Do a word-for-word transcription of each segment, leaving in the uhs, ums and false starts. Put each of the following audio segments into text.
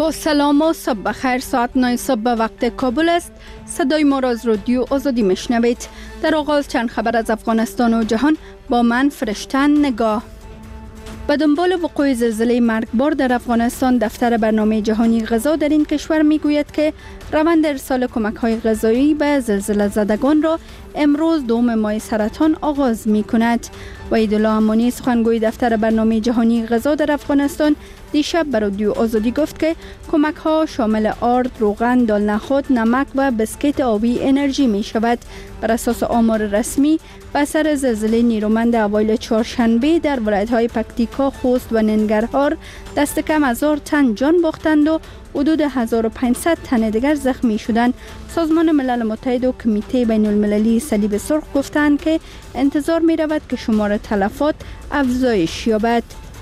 با سلام و صبح بخیر. ساعت نه صبح به وقت کابل است. صدای ما را از رادیو آزادی میشنوید. در آغاز چند خبر از افغانستان و جهان با من فرشتن نگاه. به دنبال وقوع زلزله مرگبار در افغانستان، دفتر برنامه جهانی غذا در این کشور میگوید که روند ارسال کمک‌های غذایی به زلزله زدگان را امروز دوم ماه سرطان آغاز می‌کند. وحیدالله امانی، سخنگوی دفتر برنامه جهانی غذا در افغانستان، دیشب به رادیو آزادی گفت که کمک‌ها شامل آرد، روغن، دال نخود، نمک و بسکیت آبی انرژی می‌شود. بر اساس آمار رسمی، به اثر زلزله نیرومند اوایل چهارشنبه در ولایت‌های پکتیکا، خوست و ننگرهار دست کم هزار تن جان باختند و حدود هزار و پانصد تن دیگر زخمی شدند. سازمان ملل متحد و کمیته بین المللی صلیب سرخ گفتند که انتظار می رود که شمار تلفات افزایش یابد.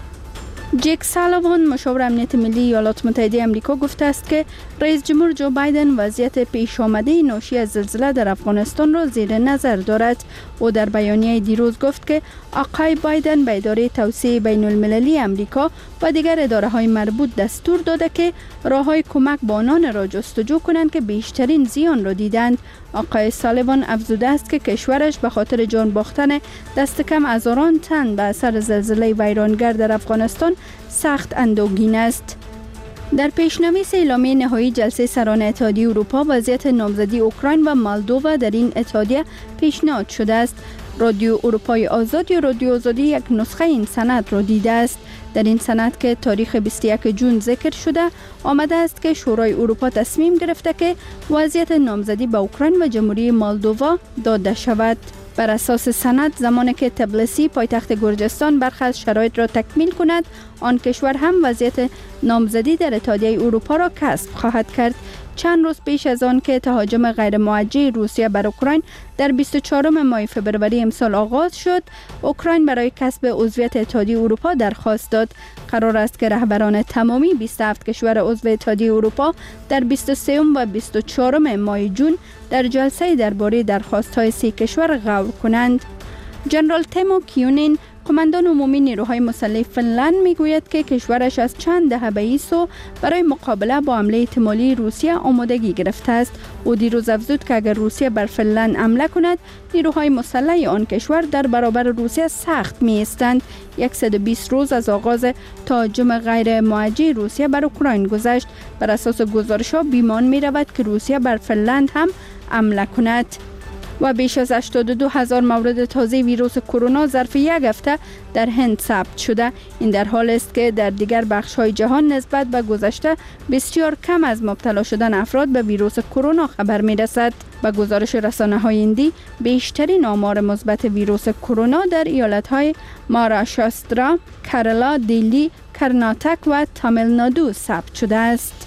جک سالیوان، مشاور امنیت ملی ایالات متحده آمریکا، گفته است که رئیس جمهور جو بایدن وضعیت پیش آمده ناشی از زلزله در افغانستان را زیر نظر دارد. او در بیانیه دیروز گفت که آقای بایدن به اداره توسعه بین المللی آمریکا و دیگر اداره های مربوط دستور داده که راه های کمک به آنان را جستجو کنند که بیشترین زیان را دیدند. آقای سالیوان افزوده است که کشورش به خاطر جان باختن دست کم هزاران تن به اثر زلزله ویرانگر در افغانستان سخت اندوهگین است. در پیشنویس اعلامیه نهایی جلسه سران اتحادیه اروپا، وضعیت نامزدی اوکراین و مولدووا در این اتحادیه پیشنهاد شده است. رادیو اروپای آزاد یا رادیو آزادی یک نسخه این سند را دیده است. در این سند که تاریخ بیست و یک جون ذکر شده، آمده است که شورای اروپا تصمیم گرفته که وضعیت نامزدی به اوکراین و جمهوری مولدووا داده شود. بر اساس سند، زمانی که تبلیسی، پایتخت گرجستان، برخی از شرایط را تکمیل کند، آن کشور هم وضعیت نامزدی در اتحادیه اروپا را کسب خواهد کرد. چند روز پیش از آن که تهاجم غیر موجه روسیه بر اوکراین در بیست و چهارم ماه فوریه امسال آغاز شد، اوکراین برای کسب عضویت اتحادیه اروپا درخواست داد. قرار است که رهبران تمامی بیست و هفت کشور عضو اتحادیه اروپا در بیست و سوم و بیست و چهارم ماه جون در جلسه درباره درخواست‌های سه کشور غور کنند. جنرال تیمو کیونین، قماندان عمومی نیروهای مسلح فنلند، میگوید که کشورش از چند دهه به این سو برای مقابله با حمله احتمالی روسیه آمادگی گرفته است. او دیروز افزود که اگر روسیه بر فنلند حمله کند، نیروهای مسلح آن کشور در برابر روسیه سخت می ایستند. صد و بیست روز از آغاز تهاجم غیر موجه روسیه بر اوکراین گذشت. بر اساس گزارش‌ها بیمان می رود که روسیه بر فنلند هم حمله کند. و بیش از هشتاد و دو هزار مورد تازه ویروس کرونا ظرف یک هفته در هند ثبت شده. این در حال است که در دیگر بخش‌های جهان نسبت به گذشته بسیار کم از مبتلا شدن افراد به ویروس کرونا خبر می‌رسد. با گزارش رسانه‌های هندی، بیشترین آمار مثبت ویروس کرونا در ایالت‌های مهاراشترا، کرالا، دلی، کرناتک و تامیل نادو ثبت شده است.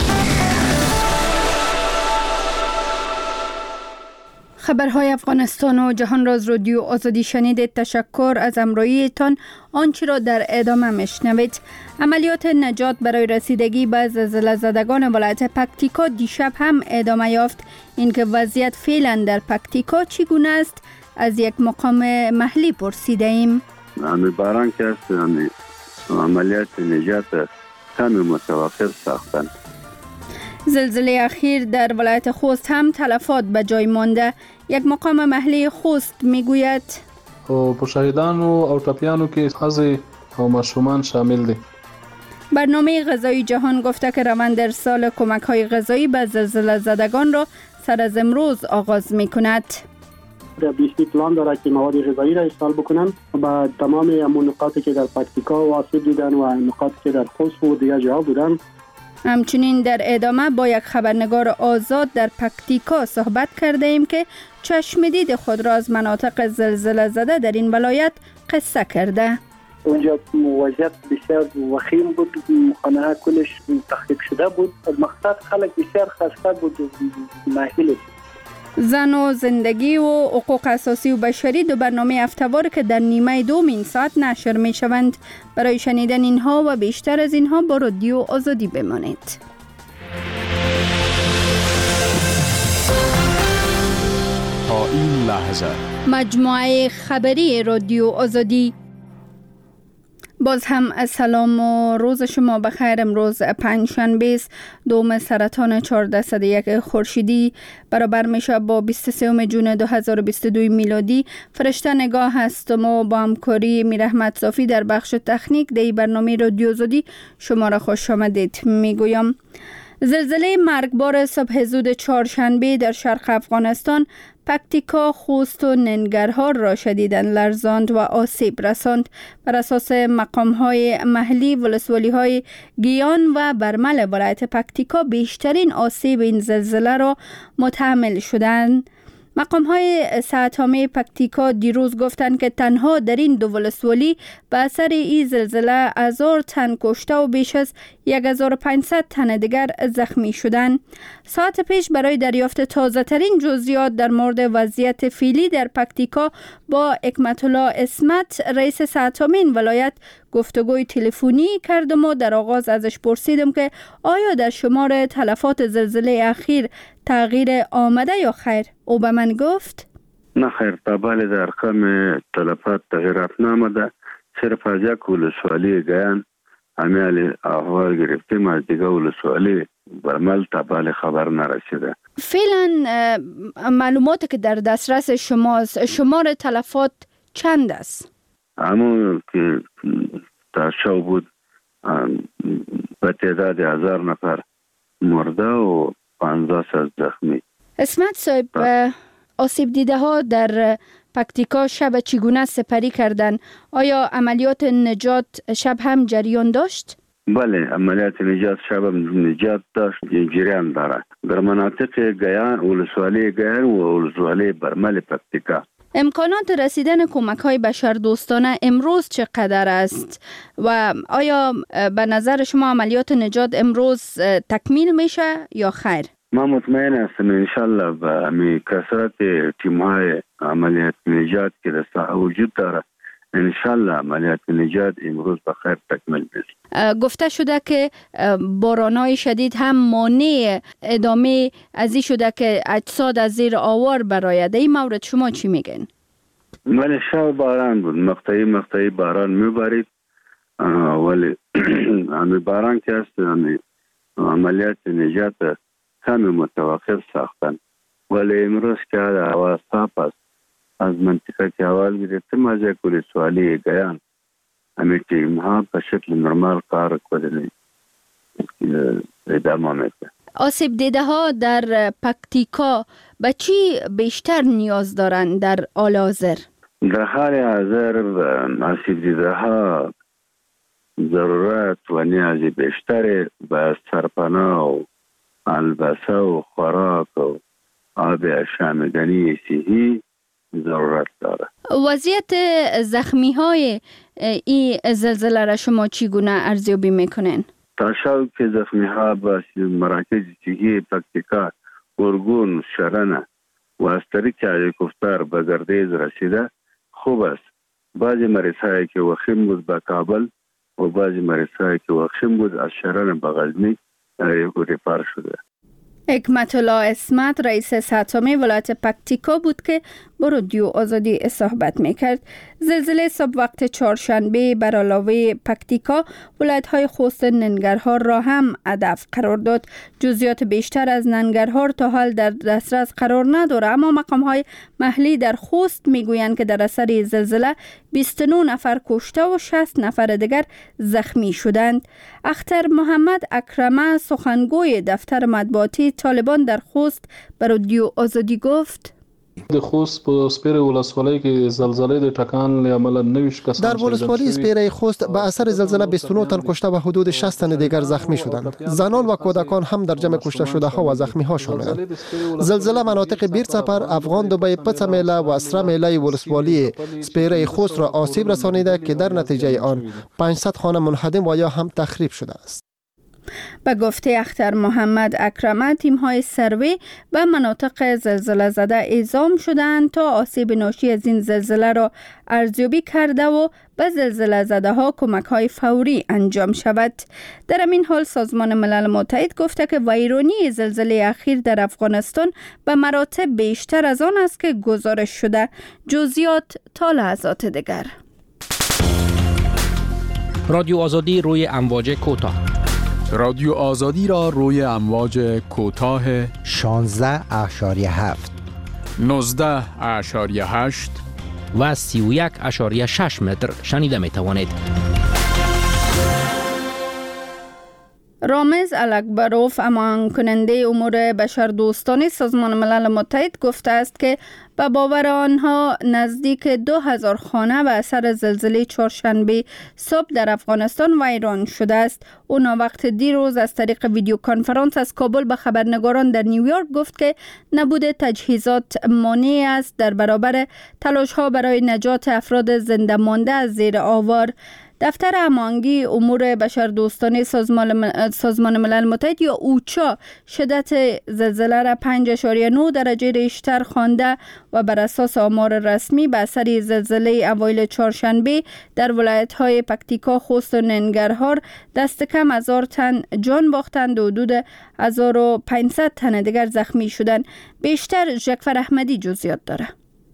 خبرهای افغانستان و جهان را از رادیو آزادی شنیدید. تشکر از همراهیتان. آنچه را در ادامه میشنوید. عملیات نجات برای رسیدگی به زلزله زدگان ولایت پکتیکا دیشب هم ادامه یافت. اینکه وضعیت فعلا در پکتیکا چگونه است، از یک مقام محلی پرسیده ایم. باران که است، عملیات نجات کمی متوقف ساختن. زلزله اخیر در ولایت خوست هم تلفات به جای مانده. یک مقام محلی خوست میگوید او شهیدان و ټپیانو کې ښځې او ماشومان شامل دي. برنامه غذایی جهان گفته که روند ارسال کمک‌های غذایی به زلزله زدگان را سر از امروز آغاز می‌کند. در بیستی پلان داره که مواد غذایی را ارسال بکنن به تمام همون نقاطی که در پکتیکا واقع بودن و نقاطی که در خوست و دیگر جاها بودن. همچنین در ادامه با یک خبرنگار آزاد در پکتیکا صحبت کرده ایم که چشمدید خود را از مناطق زلزله زده در این ولایت قصه کرده. اونجا وضعیت بسیار وخیم بود، خانه کلش تخریب شده بود. مقصد خلک بسیار خسته بود و ناهیل. زن و زندگی و حقوق اساسی و بشری دو برنامه هفته‌وار که در نیمه دوم این ساعت نشر می شوند. برای شنیدن اینها و بیشتر از اینها با رادیو آزادی بمانید. تا این لحظه مجموعه خبری رادیو آزادی. باز هم سلام و روز شما بخیر. امروز پنجشنبه است، دوم سرطان چهارده صد و یک خورشیدی برابر میشه با بیست و سوم ژوئن دو هزار و بیست و دو میلادی. فرشته نگاه هستم و با همکاری میرحمت صافی در بخش تکنیک دی برنامه رادیو آزادی شما را خوش آمدید میگویم. زلزله مرگبار صبح زود چهارشنبه در شرق افغانستان پکتیکا، خوست و ننگرهار را شدیداً لرزاند و آسیب رساند. بر اساس مقام‌های محلی، ولسوالی‌های گیان و برمل ولایت پکتیکا بیشترین آسیب این زلزله را متحمل شدند. مقام‌های ساعتنامه پکتیکا دیروز گفتند که تنها در این دو ولسوالی به اثر این زلزله هزار تن کشته و بیش از هزار و پانصد تن دیگر زخمی شدند. ساعت پیش برای دریافت تازه ترین جزئیات در مورد وضعیت فعلی در پکتیکا با حکمت الله اسمت، رئیس ساعتنامه این ولایت، گفتگوی تلفنی کردم و در آغاز ازش پرسیدم که آیا در شمار تلفات زلزله اخیر تغییر آمده یا خیر؟ او به من گفت نه خیر، طبعا در ارقام تلفات تغییرات نامده. صرف از یک ولسوالی گیان امیال احوال گرفتیم، از دیگه ولسوالی برمل طبعا خبر نرسیده. فعلا معلوماتی که در دسترس شماست، شمار تلفات چند است؟ اما که تا شو بود به تعداد هزار نفر مرده و پانزده صد زخمی. اسمت صاحب، آسیب دیده ها در پکتیکا شب چگونه سپری کردن؟ آیا عملیات نجات شب هم جریان داشت؟ بله، عملیات نجات شب هم نجات داشت، جریان داره در مناطق گیان، ولسوالی گیان و ولسوالی برمل پکتیکا. امکانات رسیدن کمک های بشردوستانه امروز چقدر است و آیا به نظر شما عملیات نجات امروز تکمیل میشه یا خیر؟ ما مطمئن هستم انشالله به همی کسرت تیم های عملیات نجات که در ساحه وجود داره، انشالله عملیات نجات امروز به خیر تکمیل میشه. گفته شده که بارانای شدید هم مانع ادامه ازی شده که اجساد از زیر آوار براید. این مورد شما چی میگن؟ ولی شب باران بود، مقطعی مقطعی باران میبارید، ولی همی باران که هست همی عملیات نجات کمی متوقف ساختن. ولی امروز که هوا صاف است، از منطقه که حوال گرفتیم از یک ولسوالی گیان همی تیم ها به شکل نرمال کار کنید ادامه میده. آسیب دیده ها در پکتیکا به چی بیشتر نیاز دارند در حال حاضر؟ در حال حاضر آسیب دیده ها ضرورت و نیاز بیشتر به سرپناه و البسه و خوراک و آب آشامیدنی صحی ضرورت داره. وضعیت زخمی های این زلزله را شما چگونه ارزیابی میکنین؟ تا شب که زخمی ها با مراکز صحی پکتیکا، گرگون، شرنه و از طریق هلیکوپتر به گردیز رسیده خوب است. بعضی مریض هایی که وخیم بود به کابل و بعضی مریض هایی که وخیم بود از شرنه به غزنی ریفر شده. حکمت الله اسمت، رئیس ساعتنامه ولایت پکتیکا بود که با رادیو آزادی صحبت میکرد. زلزله صبح وقت چهارشنبه بر علاوه پکتیکا ولایت‌های خوست ننگرهار را هم هدف قرار داد. جزئیات بیشتر از ننگرهار تا حال در دسترس قرار نداره، اما مقام‌های محلی در خوست میگویند که در اثر زلزله بیست و نه نفر کشته و شصت نفر دیگر زخمی شدند. اختر محمد اکرمه، سخنگوی دفتر مطبوعاتی طالبان در خوست، به رادیو آزادی گفت: د خوست په سپیره ولسوالۍ کې زلزلې د ټکان له امله نویش کسان در ولسوالی سپیره خوست به اثر زلزله بیست و نه تن کشته و حدود شصت تن دیگر زخمی شدند. زنان و کودکان هم در جمع کشته شده ها و زخمی ها شاملند. زلزله مناطق بیرسپر، افغان دبی، پڅمیله و اسرمیله ولسوالی سپیره خوست را آسیب رسانیده که در نتیجه آن پانصد خانه منهدم و یا هم تخریب شده است. به گفته اختر محمد اکرمه، تیم‌های سروی به مناطق زلزله زده اعزام شدند تا آسیب ناشی از این زلزله را ارزیابی کرده و به زلزله زده ها کمک‌های فوری انجام شود. در این حال سازمان ملل متحد گفته که ویرانی زلزله اخیر در افغانستان به مراتب بیشتر از آن است که گزارش شده. جزئیات تا لحظات دیگر. رادیو آزادی روی امواج کوتاه. رادیو آزادی را روی امواج کوتاه شانزده اشاری هفت، نوزده اشاری هشت و سی و یک اشاری شش متر شنیده می توانید. رامز الکبروف، امان کننده امور بشردوستانه سازمان ملل متحد، گفته است که به باور آنها نزدیک دو هزار خانه به اثر زلزله چهارشنبه صبح در افغانستان ویران شده است. او وقت دیروز از طریق ویدیو کنفرانس از کابل به خبرنگاران در نیویورک گفت که نبود تجهیزات مانع است در برابر تلاش ها برای نجات افراد زنده مانده از زیر آوار. دفتر هماهنگی امور بشردوستانه سازمان سازمان ملل متحد یا اوچا شدت زلزله را پنج اشاریه نه درجه ریشتر خوانده و بر اساس آمار رسمی به اثر زلزله اوایل چهارشنبه در ولایت‌های پکتیکا، خوست و ننگرهار دست کم هزار تن جان باختند و حدود هزار و پانصد تن دیگر زخمی شدند. بیشتر جعفر احمدی جزئیات داره.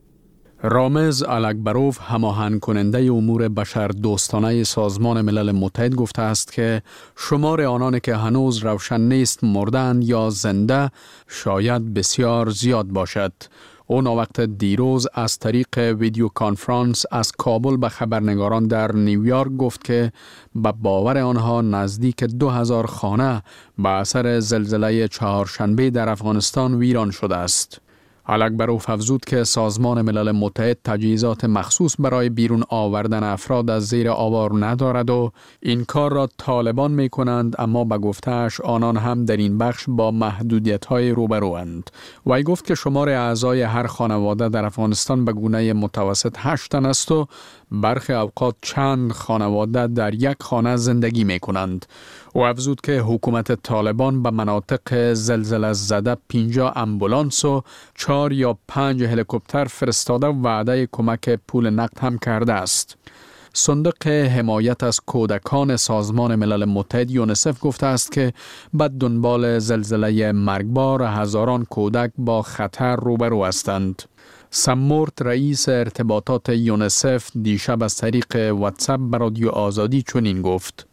رامز الکبروف، هماهنگ کننده امور بشردوستانه سازمان ملل متحد، گفته است که شمار آنانی که هنوز روشن نیست مردند یا زنده شاید بسیار زیاد باشد. او وقت دیروز از طریق ویدیو کانفرانس از کابل به خبرنگاران در نیویورک گفت که به باور آنها نزدیک دو هزار خانه به اثر زلزله چهارشنبه در افغانستان ویران شده است. الکبروف افزود که سازمان ملل متحد تجهیزات مخصوص برای بیرون آوردن افراد از زیر آوار ندارد و این کار را طالبان می کنند، اما به گفتهش آنان هم در این بخش با محدودیت های روبروند. وی گفت که شمار اعضای هر خانواده در افغانستان به گونه متوسط هشت تن است و برخی اوقات چند خانواده در یک خانه زندگی می کنند. او افزود که حکومت طالبان به مناطق زلزله زده پنجاه امبولانس و چهار یا پنج هلیکوپتر فرستاده و وعده کمک پول نقد هم کرده است. صندوق حمایت از کودکان سازمان ملل متحد یونیسف گفته است که به دنبال زلزله مرگبار هزاران کودک با خطر روبرو هستند. سمورت، رئیس ارتباطات یونیسف، دیشب از طریق واتساپ به رادیو آزادی چنین گفت: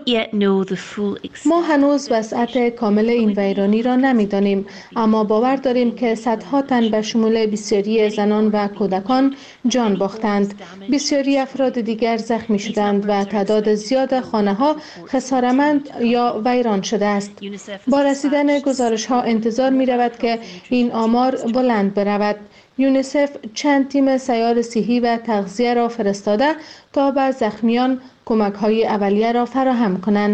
ما هنوز وسعت کامل این ویرانی را نمی‌دانیم، اما باور داریم که صدها تن به شمول بسیاری زنان و کودکان جان باختند. بسیاری افراد دیگر زخمی شدند و تعداد زیاد خانه‌ها خساره‌مند یا ویران شده است. با رسیدن گزارش‌ها انتظار می‌رود که این آمار بلند برود. یونیسف چند تیم سیال صحی و تغذیه را فرستاده تا به زخمیان کمک‌های اولیه را فراهم کنند.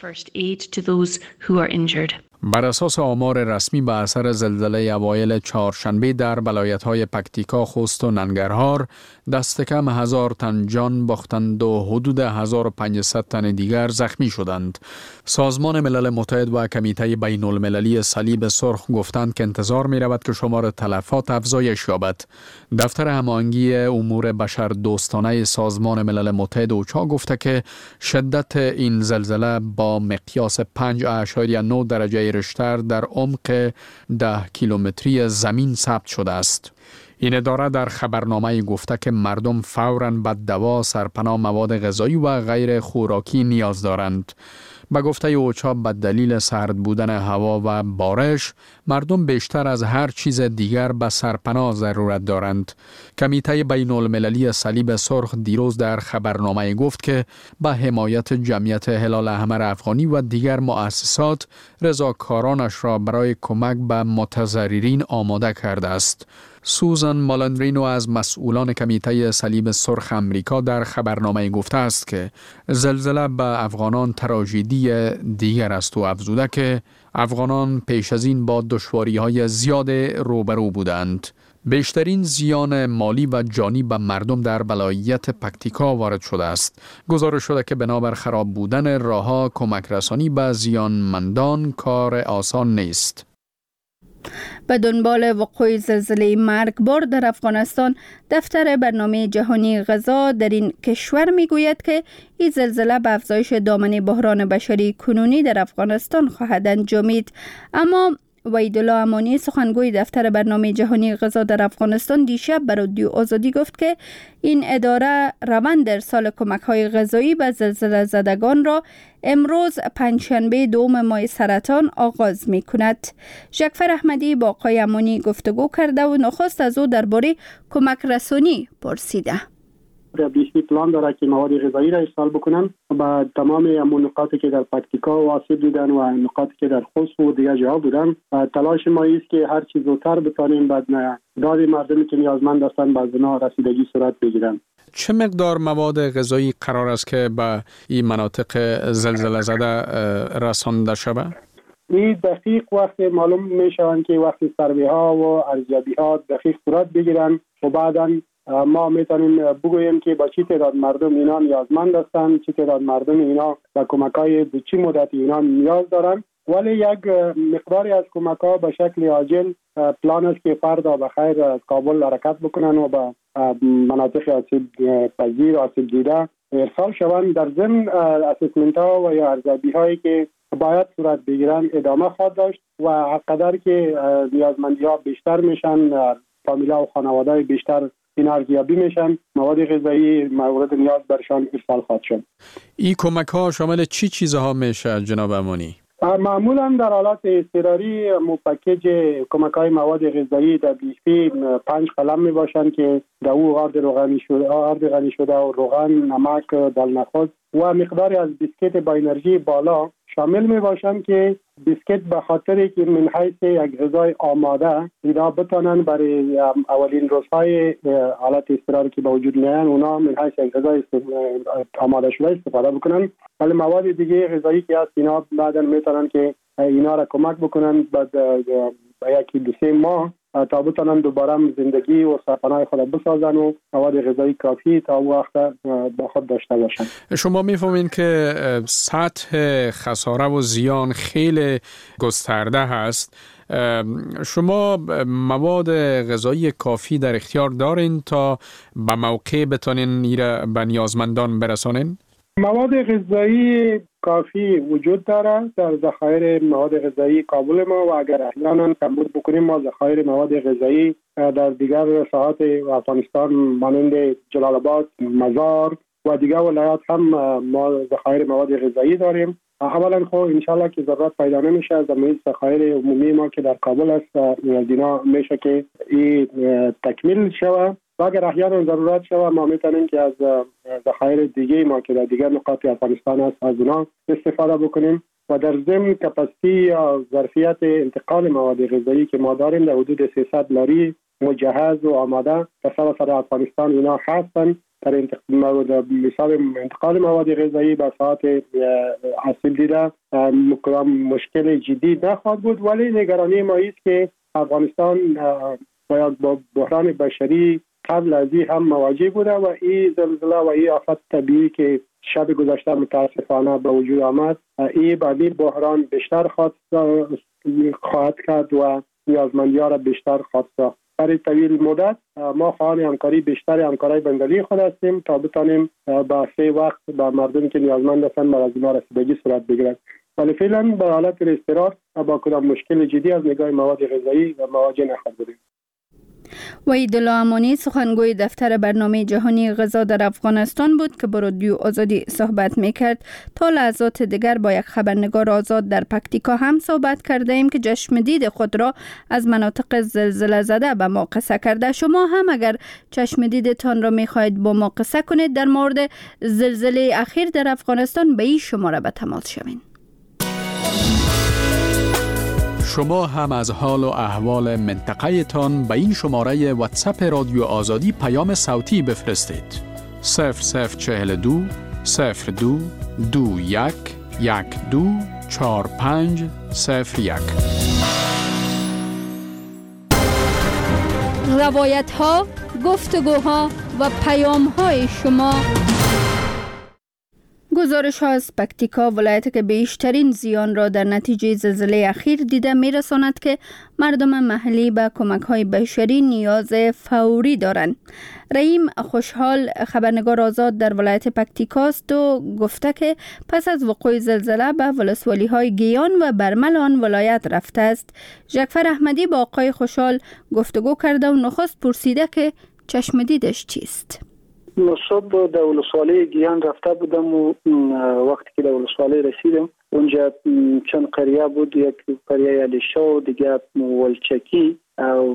بر اساس آمار رسمی به اثر زلزله اوایل چهارشنبه در ولایت‌های پکتیکا، خوست و ننگرهار دست کم هزار تن جان باختند و حدود هزار و پانصد تن دیگر زخمی شدند. سازمان ملل متحد و کمیته بین المللی صلیب سرخ گفتند که انتظار می رود که شمار تلفات افزایش یابد. دفتر هماهنگی امور بشردوستانه سازمان ملل متحد اوچا گفته که شدت این زلزله با مقیاس پنج اعشاریه نه درجه ریشتر در عمق ده کیلومتری زمین ثبت شده است. این اداره در خبرنامه گفته که مردم فوراً به دوا، سرپناه، مواد غذایی و غیر خوراکی نیاز دارند. به گفته اوچا به دلیل سرد بودن هوا و بارش، مردم بیشتر از هر چیز دیگر به سرپناه ضرورت دارند. کمیته بین المللی صلیب سرخ دیروز در خبرنامه گفت که به حمایت جمعیت هلال احمر افغانی و دیگر مؤسسات رضاکارانش را برای کمک به متضررین آماده کرده است. سوزان مالندرینو از مسئولان کمیته صلیب سرخ امریکا در خبرنامه گفته است که زلزله به افغانان تراژدی دیگر است و افزوده که افغانان پیش از این با دشواری‌های زیاد روبرو بودند. بیشترین زیان مالی و جانی به مردم در ولایت پکتیکا وارد شده است. گزارش شده که بنابر خراب بودن راه‌ها کمک رسانی به زیانمندان کار آسان نیست. به دنبال وقوع زلزله مرگبار در افغانستان، دفتر برنامه جهانی غذا در این کشور میگوید که این زلزله به افزایش دامنه بحران بشری کنونی در افغانستان خواهد انجامید. اما وحیدالله امانی سخنگوی دفتر برنامه جهانی غذا در افغانستان دیشب به رادیو آزادی گفت که این اداره روند ارسال کمک‌های غذایی به زلزله زدگان را امروز پنجشنبه دوم ماه سرطان آغاز می کند. ژکفر احمدی با آقای امانی گفتگو کرده و نخست از او درباره کمک رسانی پرسیده. بیشتر پلان داره که مواد غذایی را ارسال بکنن به تمام همون نقاطی که در پکتیکا و آسیب دیدن و نقاطی که در خوست و دیگر جاها بودن. تلاش ما است که هر چیز زودتر بتانیم بعد داد مردمی که نیازمند هستند به اونا رسیدگی صورت بگیرن. چه مقدار مواد غذایی قرار است که به این مناطق زلزله زده رسانده شود؟ این دقیق وقت معلوم می شوند که وقتی سروی ها و ارزیابی ها دقیق صورت بگیرن و بعداً ما میتونیم بگوییم که با چی تعداد مردم اینا نیازمند هستند، چی تعداد مردم اینا با کمک‌های به چی مدتی اینا نیاز دارن. ولی یک مقداری از کمک‌ها به شکل عاجل پلان است که فردا بخیر از کابل حرکت بکنن و به مناطق آسیب پذیر آسیب دیده ارسال شوند. در ضمن اسسمنت ها و یا ارزیابی هایی که باید صورت بگیرن ادامه خواهد داشت و هرقدر که نیازمندی ها بیشتر میشن، فامیلا و خانواده بیشتر این ارزیابی میشن، مواد غذایی مورد نیاز برشان ارسال خواهد شد. این کمک ها شامل چی چیزها میشه جناب امانی؟ معمولا در حالت اضطراری مو پکیج کمک های مواد غذایی در بیشی پنج قلم می باشند که در او آرد روغنی شده، آرد غنی شده و روغن، نمک، دلنخود و مقداری از بیسکیت با انرژی بالا شامل می باشند که بیسکیت به خاطر که من حیث یک غذای آماده اینا بتانن برای اولین روزهای حالت اضطراری که با وجود میان اونا من حیث یک غذای آماده شده استفاده بکنن. ولی مواد دیگه غذایی که هست اینا بعدا میتونن که اینا را کمک بکنن بعد یکی دو سه ماه تا بتونن دوباره زندگی و سرپناه خود بسازن و مواد غذایی کافی تا وقت با خود داشته باشن. شما میفهمین که سطح خساره و زیان خیلی گسترده هست. شما مواد غذایی کافی در اختیار دارین تا به موقع بتونین ایره به نیازمندان برسانین؟ مواد غذایی کافی وجود داره در ذخایر مواد غذایی کابل ما و اگر احیانا کمبود بکنیم ما ذخایر مواد غذایی در دیگر ساحات افغانستان مانند جلال آباد، مزار و دیگر ولایات هم ما ذخایر مواد غذایی داریم. اولا خب انشالله که ضرورت پیدا نمیشه از زمین ذخایر عمومی ما که در کابل است دینا میشه که این تکمیل شود و اگر احیانا ضرورت شود ما میتونیم که از ذخایر دیگه ما که در دیگر نقاط افغانستان است از اونا استفاده بکنیم و در ضمن کپاسیتی یا ظرفیت انتقال مواد غذایی که ما داریم در حدود سیصد لاری مجهز و آماده در سراسر افغانستان اینا هستن در مثال انتقال مواد غذایی به ساعت آسیب دیده مشکل جدی نخواهد بود. ولی نگرانی ما است که افغانستان باید با بحران بشری قبل از این هم مواجه بوده و این زلزله و این آفت طبیعی که شب گذشته متاسفانه به وجود آمد این بعدی بحران بیشتر خواهد کرد و نیازمندی ها را بیشتر خواهد ساخت. برای طویل مدت ما خواهان همکاری بیشتر همکاری بندلی خود هستیم تا بتانیم با سه وقت با مردمی که نیازمند هستند بر از اینا رسیدگی صورت بگیرد. ولی فعلا به حالت اضطرار با کدام مشکل جدی از نگاه مواد غذایی و مواجه نخواهد بودیم. وحیدالله امانی سخنگوی دفتر برنامه جهانی غذا در افغانستان بود که با رادیو آزادی صحبت میکرد. تا لحظات دیگر با یک خبرنگار آزاد در پکتیکا هم صحبت کرده ایم که چشم دید خود را از مناطق زلزله زده به ما قصه کرده. شما هم اگر چشم دیدتان را میخواهید با ما قصه کنید در مورد زلزله اخیر در افغانستان به این شماره به تماس شوین. شما هم از حال و احوال منطقه تان به این شماره واتساپ رادیو آزادی پیام صوتی بفرستید. صفر صفر چهل دو صفر دو دو یک یک دو چار پنج صفر یک. روایت ها، گفتگوها و پیام های شما گزارش ها از پکتیکا، ولایتی که بیشترین زیان را در نتیجه زلزله اخیر دیده، می رساند که مردم محلی به کمک های بشری نیاز فوری دارند. رحیم خوشحال خبرنگار آزاد در ولایت پکتیکا است و گفته که پس از وقوع زلزله به ولسوالی های گیان و برمل آن ولایت رفته است. جعفر احمدی با آقای خوشحال گفتگو کرده و نخست پرسیده که چشم دیدش چیست. صبح در ولسوالی گیان رفته بودم و وقتی که در ولسوالی رسیدم اونجا چند قریه بود، یک قریه علیشا و دیگه ولچکی و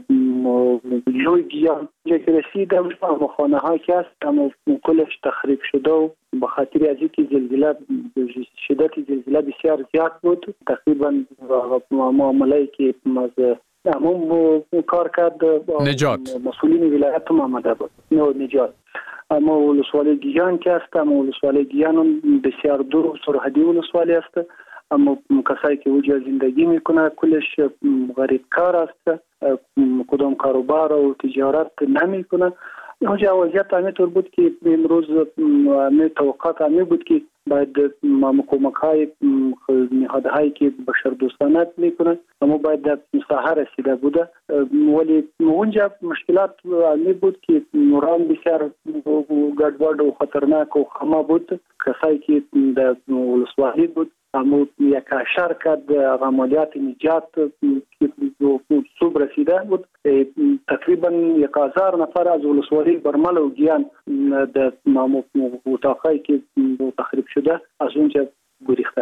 لوی گیان. اونجا که رسیدم اما خانه های که هست اما کلش تخریب شده و به خاطر از اینکه زلزله شدت زلزله بسیار زیاد بود، تقریبا معامله که از عموم کار کرد نجات مسئولین ولایت هم آمده بود نه نجات. اما ولسوالی گیان که است، اما ولسوالی گیان بسیار دور و سرحدی ولسوالی است، اما کسایی که اونجا زندگی میکنه کلش غریب کار است، کدام کاروبار و تجارت نمیکنه. اونجا وضعیت همینطور بود که امروز می توقعات همی بود که باید کمک های نهادهایی که بشر دوستانه میکنه اما باید در ساحه رسیده بوده، ولی اونجا مشکلات همی بود که نوران بسیار گډوډ و خطرناک و خما بود. کسایی که در ولسوالی بود اما یک شرکت عملیات نجات که صبح رسیده بود، تقریبا یک هزار نفر از ولسوالی برمل و گیان در اتاقایی که تخریب شده از اونجا گریخته.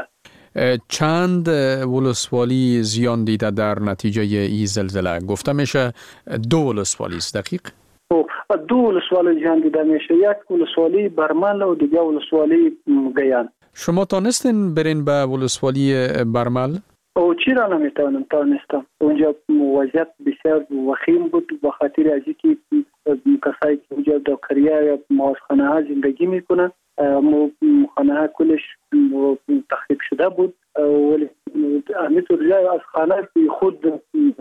چند ولسوالی زیان دیده در نتیجه این زلزله؟ گفته میشه دو ولسوالی است. دقیق؟ دو ولسوالی زیان دیده میشه، یک ولسوالی برمل و دیگه ولسوالی گیان. شما تانستین برین به ولسوالی برمل؟ او چرا نمیتونم تانستم. اونجا وضعیت بسیار وخیم بود به خاطر از اینکه کسایی که اونجا در قریه یا ماسخانه ها زندگی میکنن، خانه ها کلش تخریب شده بود، ولی همینطور جای از خانه خود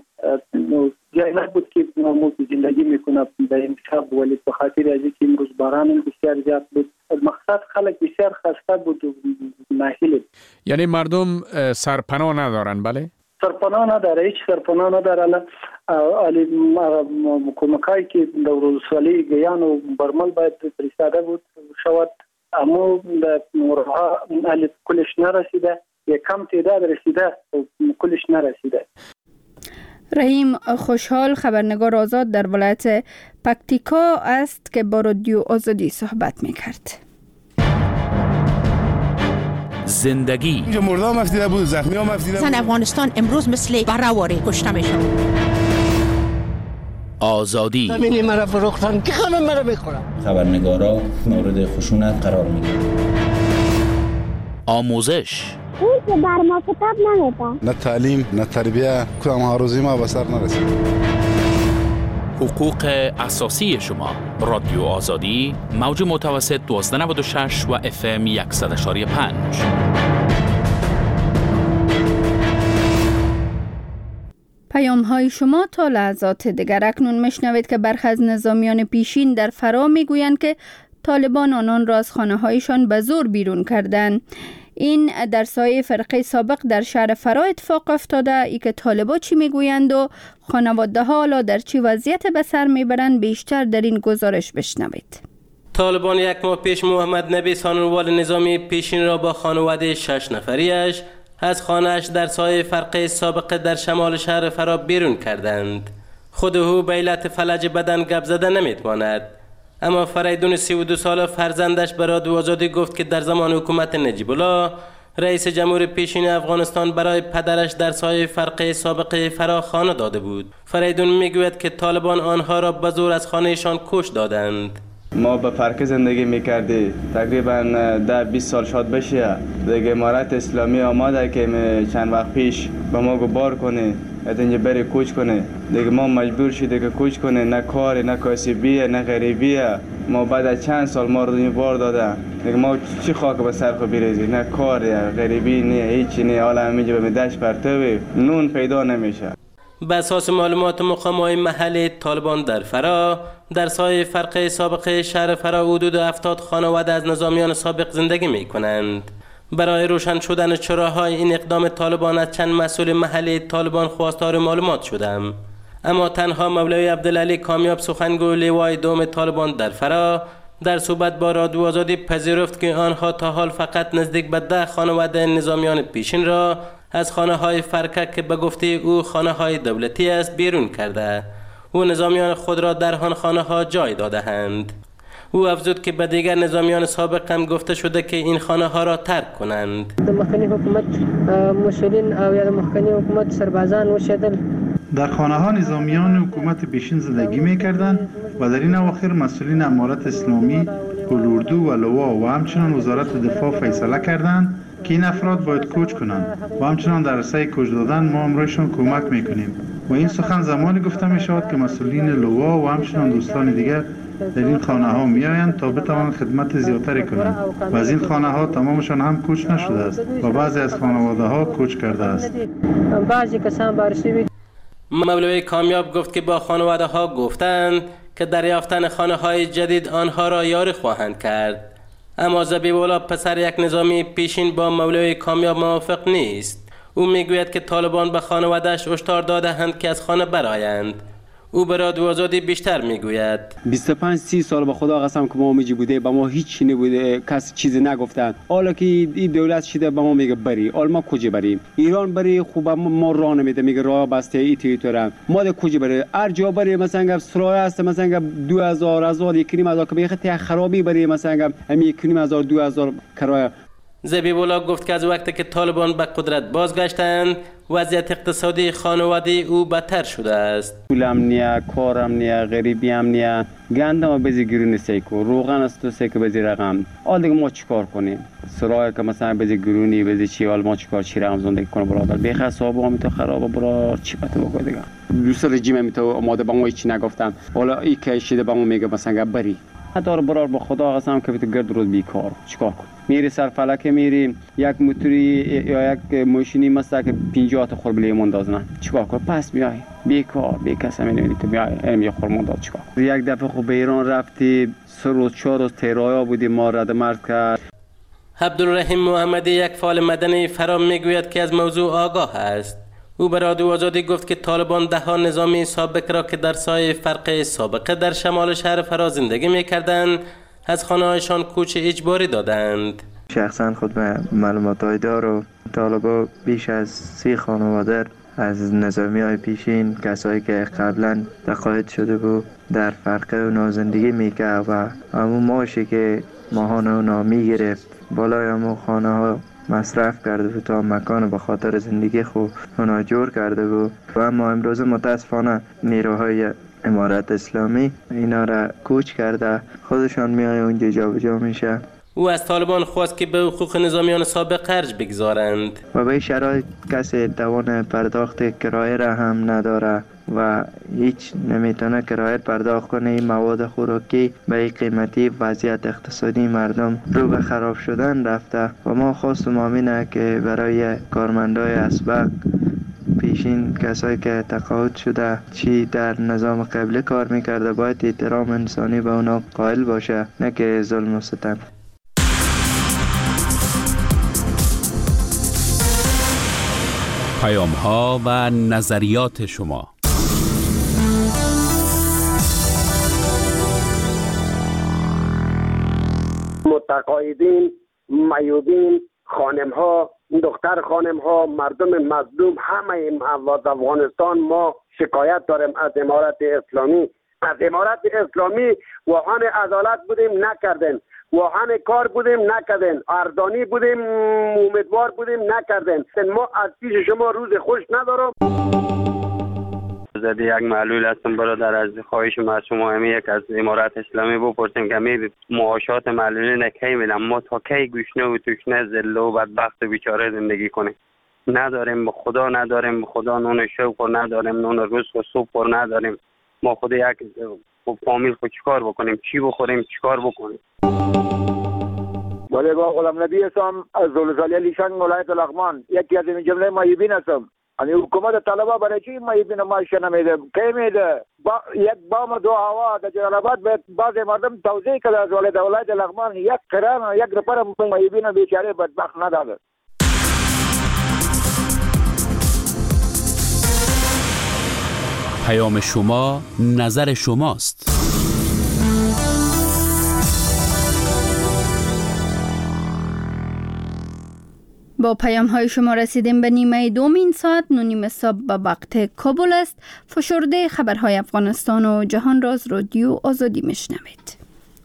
جای نبود که زندگی میکنه به این شب، ولی به خاطر از اینکه امروز باران بسیار زیاد بود مقصد خلق بسیار خسته بود و ناهیل. یعنی مردم سرپناه ندارن؟ بله سرپناه نداره، هیچ سرپناه نداره. علی کمکایی که در ولسوالی گیان و برمل باید فرستاده بود شود اما در مورها علی کلش نرسیده، یک کم تعداد رسیده کلش نرسیده. رحیم خوشحال خبرنگار آزاد در ولایت پکتیکا است که با رادیو آزادی صحبت میکرد. زندگی اینجا مرده هم افتیده بود، زخمی هم افتیده بود. زن افغانستان امروز مثل برهواری کشته میشن. آزادی همینی مرا فروختن که همه مرا میخورن. خبرنگارا مورد خشونت قرار میگیرن. آموزش اون که بر ما کتاب نمیده. نه تعلیم نه تربیه، کدام هاروزی ما به سر نرسید. حقوق اساسی شما. رادیو آزادی موج متوسط دوازده نود و شش و اف ام صد و پنج. پیام های شما تا لحظات دیگر. اکنون میشنوید که برخی از نظامیان پیشین در فرا میگویند که طالبان آنان را از خانه هایشان به زور بیرون کردند. این در سایه فرقه سابق در شهر فرا اتفاق افتاده. ای که طالبان چی میگویند و خانواده ها حالا در چی وضعیت به سر میبرند بیشتر در این گزارش بشنوید. طالبان یک ماه پیش محمد نبی سانوال نظامی پیشین را با خانواده شش نفریش از خانه‌اش در سایه فرقه سابق در شمال شهر فرا بیرون کردند. خود او به علت فلج بدن گپ زده نمیتواند، اما فریدون سی و دو ساله فرزندش به رادیو آزادی گفت که در زمان حکومت نجیب الله رئیس جمهور پیشین افغانستان برای پدرش در سایه فرقه سابق فرا خانه داده بود. فریدون میگوید که طالبان آنها را به زور از خانهشان کش دادند. ما به فرق زندگی میکردی تقریبا ده بیست سال شاد بشه دیگه. امارت اسلامی آماده که چند وقت پیش به ما گبار کنه اینجا بری کوچ کنه، دیگه ما مجبور شده که کوچ کنه. نه کار نه کاسبیه نه غریبیه. ما بعد از چند سال ما رو بار داده دیگه ما چی خاک به سر خو بریزی؟ نه کار غریبی نه هیچی نه، حالا همینجا به دشت پرتوی نون پیدا نمیشه. به اساس معلومات مقام‌های محلی طالبان در فرا، در سایه فرقه سابق شهر فرا حدود هفتاد خانواده از نظامیان سابق زندگی می کنند. برای روشن شدن چراهای این اقدام طالبان از چند مسئول محلی طالبان خواستار معلومات شدم، اما تنها مولوی عبدالعلی کامیاب سخنگوی لوای دوم طالبان در فرا در صحبت با رادیو آزادی پذیرفت که آنها تا حال فقط نزدیک به ده خانواده نظامیان پیشین را از خانه های فرقه که به گفته او خانه های دولتی است بیرون کرده و نظامیان خود را در آن خانه ها جای داده‌اند. او افزود که به دیگر نظامیان سابق هم گفته شده که این خانه ها را ترک کنند. در مخکنی حکومت مسئولین او یا مخکنی حکومت سربازان وشدل در خانه ها نظامیان حکومت پیشین زندگی می‌کردند و در این اواخر مسئولین امارت اسلامی، اردو و لوا و همچنان وزارت دفاع فیصله کردند که این افراد باید کوچ کنند و همچنان در رسای کوچ دادن ما امرایشان کمک میکنیم و این سخن زمانی گفته می شود که مسئولین لوا و همچنان دوستان دیگر در این خانه ها می آیند تا بتوانند خدمت زیادتری کنند و از این خانه ها تمامشان هم کوچ نشده است و بعضی از خانواده ها کوچ کرده است. بعضی کسان بارشی مولوی کامیاب گفت که با خانواده ها گفتند که دریافتن خانه های جدید آنها را یاری خواهند کرد، اما زبیب‌الله پسر یک نظامی پیشین با مولوی کامیاب موافق نیست. او میگوید که طالبان به خانواده‌اش هشدار داده‌اند که از خانه برآیند. او به رادیو آزادی بیشتر میگوید. بیست و پنج سی سال به خدا قسم که ما میجی بوده، به ما هیچ چی نبوده، کس چیزی نگفتن. حالا که این دولت شده به ما میگه بری، حالا ما کجا بریم؟ ایران بری خوب ما راه نمیده، میگه راه بسته ایتی تو ما ده کجا بری؟ هر جا بری مثلا سرای است، مثلا دو هزار هزار یک نیم هزار که میگه ته خرابی بری، مثلا همین یک نیم هزار دو هزار کرایه. زبیب‌الله گفت که از وقتی که طالبان به قدرت بازگشتند وضعیت اقتصادی خانواده او بدتر شده است. پولم نیا، کارم نیا، غریبی هم نیا، گندم بزی گرون سیکو، روغن است تو سیکو بزی رقم. حال دیگه ما چیکار کنیم؟ سرای که مثلا بزی گرونی بزی چی، حال ما چیکار چی رقم زندگی کنیم برادر؟ بیخ حساب هم تو خرابه برادر، چی پته بگو دیگه. دوست رژیم هم تو آماده به ما هیچ نگفتن. حالا این که شده به ما میگه مثلا بری. حتی برار با خدا قسم که تو گرد روز بیکار چیکار کنم؟ میری سر فلک میری یک موتوری یا یک ماشینی مثلا که پنجاه تا خوربلی منداز نه چیکار کنم؟ پس میای بیکار بی کسی نمیدونی تو میای علم یه خور منداز چیکار کنم؟ یک دفعه خوب به ایران رفتی سه روز چهار روز تیرایا بودی ما رد مرد کرد. عبدالرحیم محمدی یک فعال مدنی فرام میگوید که از موضوع آگاه است. او به رادیو آزادی گفت که طالبان ده ها نظامی سابق را که در سایه فرقه سابقه در شمال شهر فرا زندگی می‌کردند از خانه‌هایشان کوچ اجباری دادند. شخصا خود به معلومات‌های دارم طالبان بیش از سی خانواده از نظامی‌های پیشین کسایی که قبلا تقاعد شده بود در فرقه اونا زندگی می‌کرد و همون ماشی که ماهانه اونا می‌گرفت بالای همون خانه‌ها مصرف کرده بود تا مکان به خاطر زندگی خوب اونا جور کرده بود و اما امروز متاسفانه نیروهای امارت اسلامی اینا را کوچ کرده خودشان میای اونجا جابجا میشه. او از طالبان خواست که به حقوق نظامیان سابق خرج بگذارند و به شرایط کسی توان پرداخت کرایه را هم نداره و هیچ نمیتونه کرایه پرداخت کنه. این مواد خوراکی به این قیمتی وضعیت اقتصادی مردم رو به خراب شدن رفته و ما خواستم همینه که برای کارمندای اسبق پیشین کسایی که تقاعد شده چی در نظام قبلی کار میکرده باید احترام انسانی به اونا قائل باشه، نه که ظلم و ستم. پیام ها و نظریات شما. متقاعدین، میوبین، خانم ها، دختر خانم ها، مردم مظلوم، همه این از افغانستان ما شکایت داریم از امارت اسلامی. از امارت اسلامی واهان عدالت بودیم نکردن، واهان کار بودیم نکردن، اردانی بودیم امیدوار بودیم نکردن. ما از پیش شما روز خوش ندارم. زدی یک معلول هستم برادر، از خواهش ما از شما همی یک از امارت اسلامی بپرسیم که می معاشات معلولین کی میدم، ما تا کی گوشنه و توشنه ذله و بدبخت و بیچاره زندگی کنیم؟ نداریم، به خدا نداریم، به خدا نون شب پر نداریم، نون روز و صبح پر نداریم. ما خود یک فامیل خود چیکار بکنیم؟ چی بخوریم؟ چیکار بکنیم؟ ولی با غلام نبی هستم از دولت علی لیشنگ ولایت لغمان، یکی از این جمله مایبین هستم. امی حکومت طلبا برای چی معیوبین معاش نمیده؟ کی میده؟ با یک بام دو هوا در جلال آباد به بعض مردم توزیع کرده از ولایت ولایت لغمان یک قران یک رپر معیوبین بیچاره بدبخت نداده. پیام شما نظر شماست. با پیام های شما رسیدیم به نیمه دومین ساعت نو نیمه صبح به وقت کابل است. فشرده خبرهای افغانستان و جهان را از رادیو آزادی میشنوید.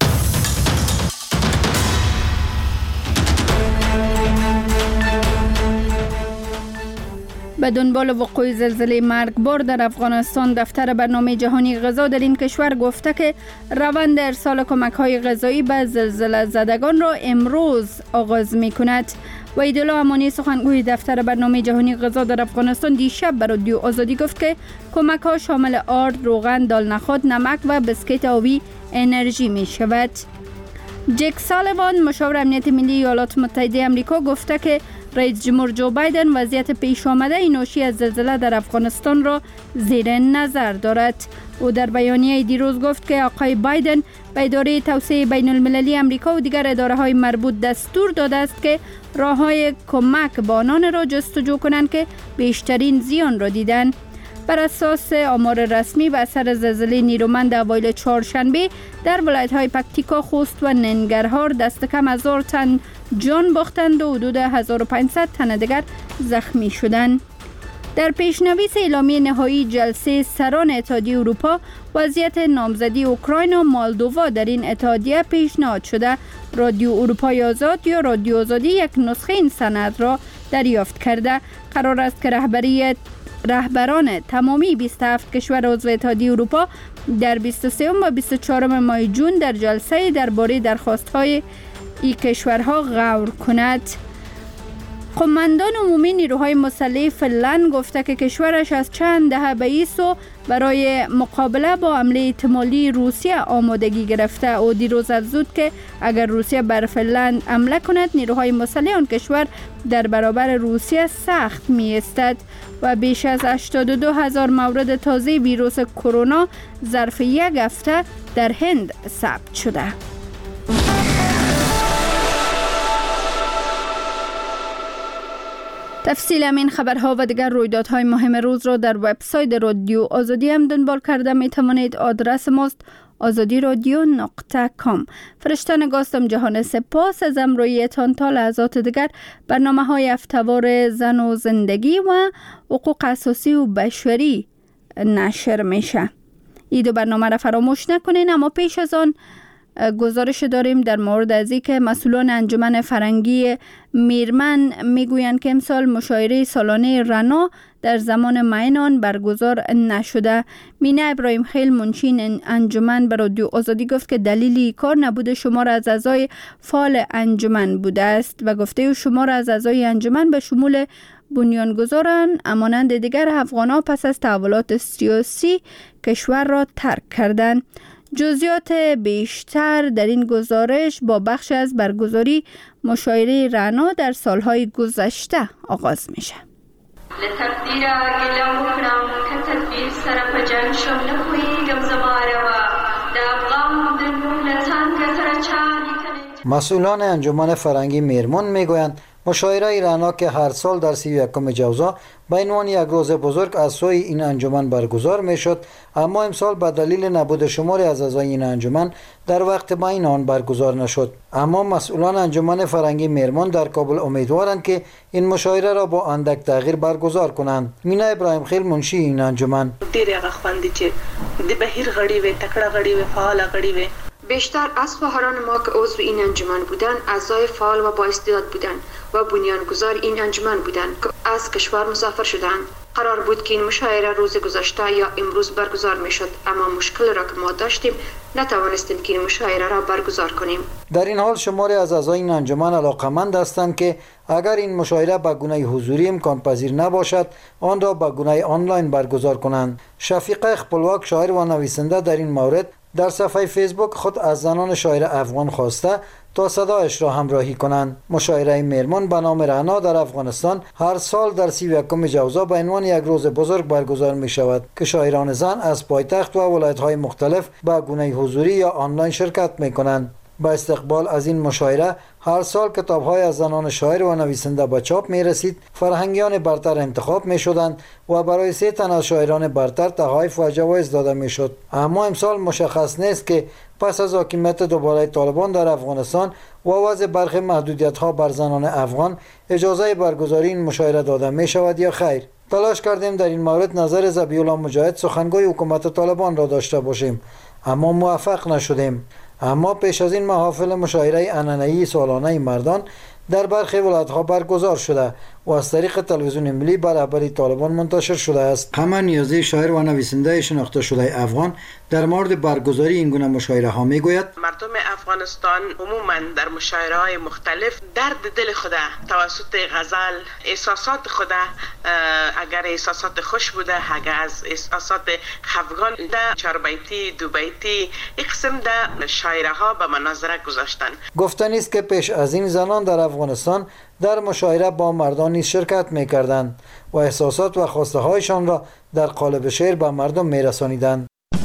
به دنبال وقوع زلزله مرگبار در افغانستان، دفتر برنامه جهانی غذا در این کشور گفته که روند ارسال کمک‌های غذایی به زلزله زدگان را امروز آغاز می‌کند. وحیدالله امانی سخنگوی دفتر برنامه جهانی غذا در افغانستان دیشب به رادیو آزادی گفت که کمک‌ها شامل آرد، روغن، دال نخود، نمک و بسکیت آبی انرژی می‌شود. جک سالیوان مشاور امنیت ملی ایالات متحده آمریکا گفته که رئیس جمهور جو بایدن وضعیت پیش آمده ناشی از زلزله در افغانستان را زیر نظر دارد. او در بیانیه دیروز گفت که آقای بایدن به اداره توسعه بین المللی آمریکا و دیگر اداره‌های مربوط دستور داده است که راه‌های کمک به آنان را جستجو کنند که بیشترین زیان را دیدند. بر اساس آمار رسمی به اثر زلزله نیرومند اوایل چهارشنبه در ولایت‌های پکتیکا، خوست و ننگرهار دست کم هزار تن جان باختند و حدود هزار و پانصد تن دیگر زخمی شدند. در پیشنویس اعلامیه نهایی جلسه سران اتحادیه اروپا، وضعیت نامزدی اوکراین و مالدووا در این اتحادیه پیشنهاد شده. رادیو اروپای آزاد یا رادیو آزادی یک نسخه این سند را دریافت کرده. قرار است که رهبری رهبران تمامی بیست و هفت کشور عضو اتحادیه اروپا در بیست و سه و بیست و چهار ماه جون در جلسه درباره درخواست‌های این کشورها غور کند. قماندان عمومی نیروهای مسلح فنلند گفته که کشورش از چند دهه بعید و برای مقابله با حمله احتمالی روسیه آمادگی گرفته. او دیروز افزود که اگر روسیه بر فنلند حمله کند، نیروهای مسلح آن کشور در برابر روسیه سخت می ایستد. و بیش از هشتاد و دو هزار مورد تازه ویروس کرونا ظرف یک هفته در هند ثبت شده. تفصیل همین خبرها و دیگر رویدادهای مهم روز را در وبسایت رادیو آزادی هم دنبال کرده می توانید. آدرس ماست آزادی رادیو نقطه کام. فرشته نگاستم جهان سپاس از امرویتان. تا لحظات دیگر برنامه های هفته‌وار زن و زندگی و حقوق اساسی و بشری نشر میشه. این دو برنامه را فراموش نکنین. اما پیش از آن گزارش داریم در مورد از اینکه مسئولان انجمن فرهنگی میرمن میگویند که امسال مشاعره سالانه رنا در زمان معین برگزار نشده. مینا ابراهیم خیل منشی انجمن به رادیو آزادی گفت که دلیلی کار نبوده شمار از اعضای فعال انجمن بوده است و گفته شمار از اعضای انجمن به شمول بنیانگذاران امانند دیگر افغان‌ها پس از تحولات سیاسی کشور را ترک کردند. جزئیات بیشتر در این گزارش با بخش از برگزاری مشاعره رنا در سالهای گذشته آغاز میشه. لتقدیر گلم وکړم که تدبیر سره په جنگ شم نه پوهیږم زما روا د افغان د نوم څنګه سره چا لیکنې. مسئولان انجمن فرهنگی میرمن میگویند مشاعره رنا که هر سال در سی و یکم جوزا به عنوان یک روز بزرگ از سوی این انجمن برگزار میشد، اما امسال به دلیل نبود شماری از اعضای این انجمن در وقت معین آن برگزار نشد. اما مسئولان انجمن فرهنگی میرمن در کابل امیدوارند که این مشاعره را با اندک تغییر برگزار کنند. مینا ابراهیم خیل منشی این انجمن ډیر هغه خوندې چې د بهیر غړي وي، تکړه غړي وي، فعال غړي وي. بیشتر از خواهران ما که عضو این انجمن بودند اعضای فعال و با استعداد بودند و بنیانگذار این انجمن بودند که از کشور مسافر شدند. قرار بود که این مشاعره روز گذشته یا امروز برگزار می شد، اما مشکل را که ما داشتیم نتوانستیم که این مشاعره را برگزار کنیم. در این حال شماری از اعضای این انجمن علاقمند هستند که اگر این مشاعره به گونه حضوری امکان پذیر نباشد آن را به گونه آنلاین برگزار کنند. شفیقه خپلواک شاعر و نویسنده در این مورد در صفحه فیسبوک خود از زنان شاعر افغان خواسته تا صدایش را همراهی کنند. مشاعره مهرمون به نام رعنا در افغانستان هر سال در سی و یکم جوزا به عنوان یک روز بزرگ برگزار می شود که شاعران زن از پایتخت و ولایت‌های مختلف به گونه حضوری یا آنلاین شرکت می کنند. با استقبال از این مشاعره هر سال کتاب‌های از زنان شاعر و نویسنده به چاپ می رسید، فرهنگیان برتر انتخاب می شدند و برای سه تن از شاعران برتر تحایف و جوایز داده می شد. اما امسال مشخص نیست که پس از حاکمیت دوباره طالبان در افغانستان و وضع برخی محدودیت‌ها بر زنان افغان اجازه برگزاری این مشاعره داده می شود یا خیر. تلاش کردیم در این مورد نظر ذبیح الله مجاهد سخنگوی حکومت طالبان را داشته باشیم، اما موفق نشدیم. اما پیش از این محافل مشاعره عنعنه‌ای سالانه مردان در برخی ولایت‌ها برگزار شده و از طریق تلویزیون ملی بر رهبری طالبان منتشر شده است. همه نیازی شاعر و نویسنده شناخته شده افغان در مورد برگزاری این گونه مشاعره ها میگوید مردم افغانستان عموما در مشاعره های مختلف درد دل خود توسط غزل احساسات خود، اگر احساسات خوش بوده، اگر از احساسات خفگان ده چهار بیتی دو بیتی یک قسم ده شاعره ها به مناظره گذاشتن. گفتنی است که پیش از این زنان در افغانستان در مشاعره با مردان نیز شرکت می‌کردند و احساسات و خواسته هایشان را در قالب شعر به مردم می‌رسانیدند.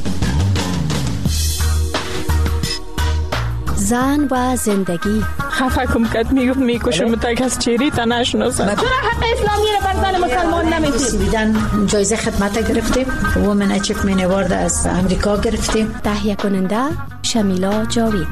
زن و زندگی خفه کم کت میگفت میکشم متک از چیری تا نشناسم. چرا حق اسلامی رو بر زن مسلمان نمیدید؟ بیدن جایزه خدمت گرفتیم، وومن اچیومنت اوارد از امریکا گرفتیم. تهیه کننده شمیلا جاوید.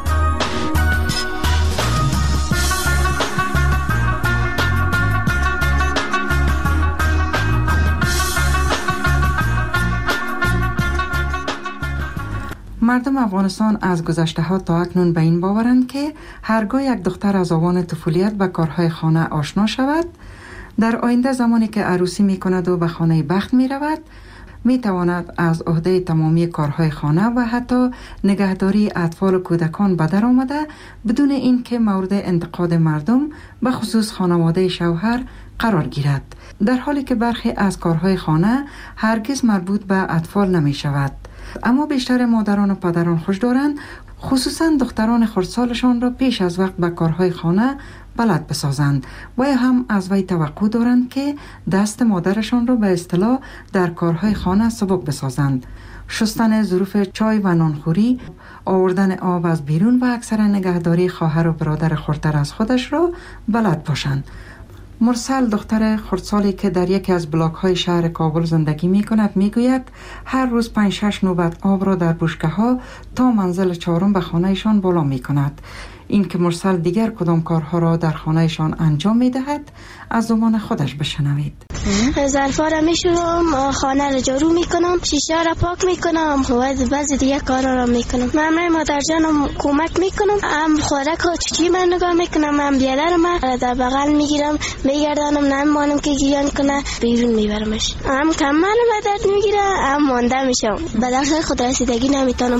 مردم افغانستان از گذشته ها تا اکنون به این باورند که هرگاه یک دختر از آوان طفولیت به کارهای خانه آشنا شود، در آینده زمانی که عروسی می کند و به خانه بخت می رود، می تواند از عهده تمامی کارهای خانه و حتی نگهداری اطفال و کودکان به در آمده بدون اینکه مورد انتقاد مردم به خصوص خانواده شوهر قرار گیرد، در حالی که برخی از کارهای خانه هرگز مربوط به اطفال نمی شود. اما بیشتر مادران و پدران خوش دارند خصوصا دختران خردسالشان را پیش از وقت به کارهای خانه بلد بسازند و یا هم از وی توقع دارند که دست مادرشان را به اصطلاح در کارهای خانه سبک بسازند. شستن ظروف چای و نانخوری، آوردن آب از بیرون و اکثر نگهداری خواهر و برادر خردتر از خودش را بلد باشند. مرسل دختر خردسالی که در یکی از بلاک های شهر کابل زندگی می کند می گوید هر روز پنج شش نوبت آب را در بشکه ها تا منزل چهارم به خانهشان بالا می کند. این که مرسل دیگر کدام کارها را در خانهشان انجام می دهد از زبان خودش بشنوید. ظرفا را می شوم، خانه را جارو می کنم، شیشه را پاک می کنم و بعضی دیگه کارا را می کنم. من مادر جانم کمک می کنم، هم خوراک ها چی من نگاه می کنم، هم بیادر ما در بغل می گیرم میگردانم، نمیمانم که گیران کنه بیرون میبرمش. هم کم من درد میگیره، هم مانده میشم، به درس خود رسیدگی نمیتونم.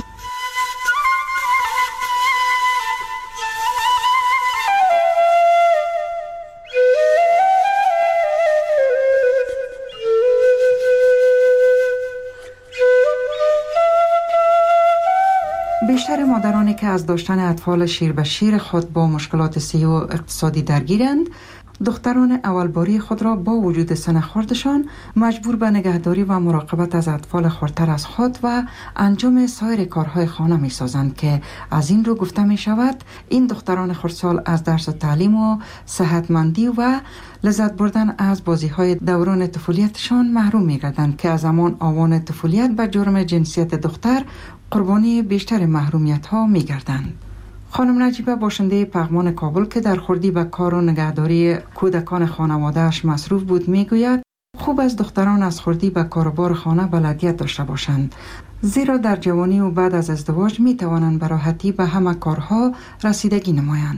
بیشتر مادرانی که از داشتن اطفال شیر به شیر خود با مشکلات صحی و اقتصادی درگیرند، دختران اولباری خود را با وجود سن خردشان مجبور به نگهداری و مراقبت از اطفال خردتر از خود و انجام سایر کارهای خانه می سازند که از این رو گفته می شود این دختران خردسال از درس و تعلیم و صحتمندی و لذت بردن از بازی های دوران طفولیتشان محروم می گردند که از زمان آوان طفولیت به جرم جنسیت دختر قربانی بیشتر محرومیت ها می گردند. خانم نجیبه باشنده پغمان کابل که در خردی به کار و نگهداری کودکان خانواده‌اش مصروف بود میگوید خوب از دختران از خردی به کاروبار خانه بلدیت داشته باشند، زیرا در جوانی و بعد از ازدواج می توانند به راحتی به همه کارها رسیدگی نمایند.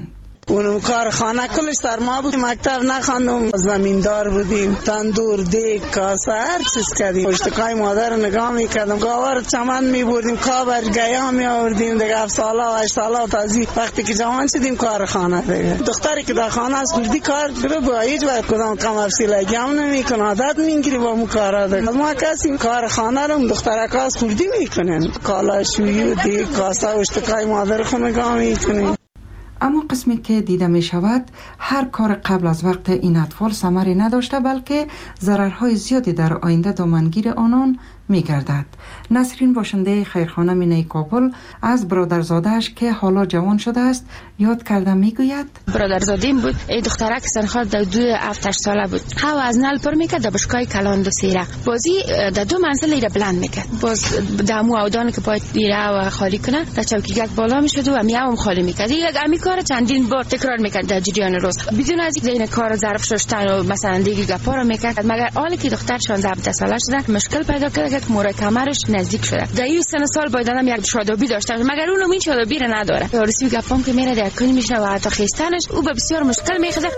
اونم کارخانه کلش سرما بود، مکتب نخواندم، زمیندار بودیم، تندور، دیگ، کاسه، هر چیز کردیم. پشتکای مادر نگاه میکردم، گاور چمن میبردیم، کابر گیا میآوردیم. دیگه هفت ساله و هشت ساله و تازی وقتی که جوان شدیم کارخانه دیگه. دختری که در خانه است کردی کار رو با هیچ وقت کدام کم افسیلگی هم نمیکنه، عادت میگیری با مو کارا دیگه. ما کسی کارخانه رو دخترکاس کردی میکنن، کالاشویی و دیگ، کاسه و پشتکای مادر خود نگاه میکنیم. اما قسمی که دیده می شود هر کار قبل از وقت این اطفال ثمری نداشته، بلکه ضررهای زیادی در آینده دامنگیر آنان می گردد. نسرین باشنده خیرخانه مینه کابل از برادرزادهش که حالا جوان شده است یاد کرده می گوید برادرزادیم بود، ای دخترک سنخواد در دو هفت ساله بود. هوا از نل پر میکرد در بشکای کلان دو سیره بازی در دو منزل ایره بلند میکرد. باز دمو اودان که پای ایره و خالی کنه در چوکیگک بالا میشد و میام خالی میکرد. یک امی کار چندین بار تکرار میکرد در جریان روز بدون از اینکه این کار ظرف شستن و مثلا دیگه گپا رو میکرد. مگر حالی که دختر شانزده هفده ساله شده مشکل پیدا کرد که مورد کمرش نزدیک شده. در این سن سال باید آدم یک شادابی داشته مگر اون این شادابی رو نداره. یارسی گپام که میره در کنی میشه و حتی خیستنش او به بسیار مشکل میخوره.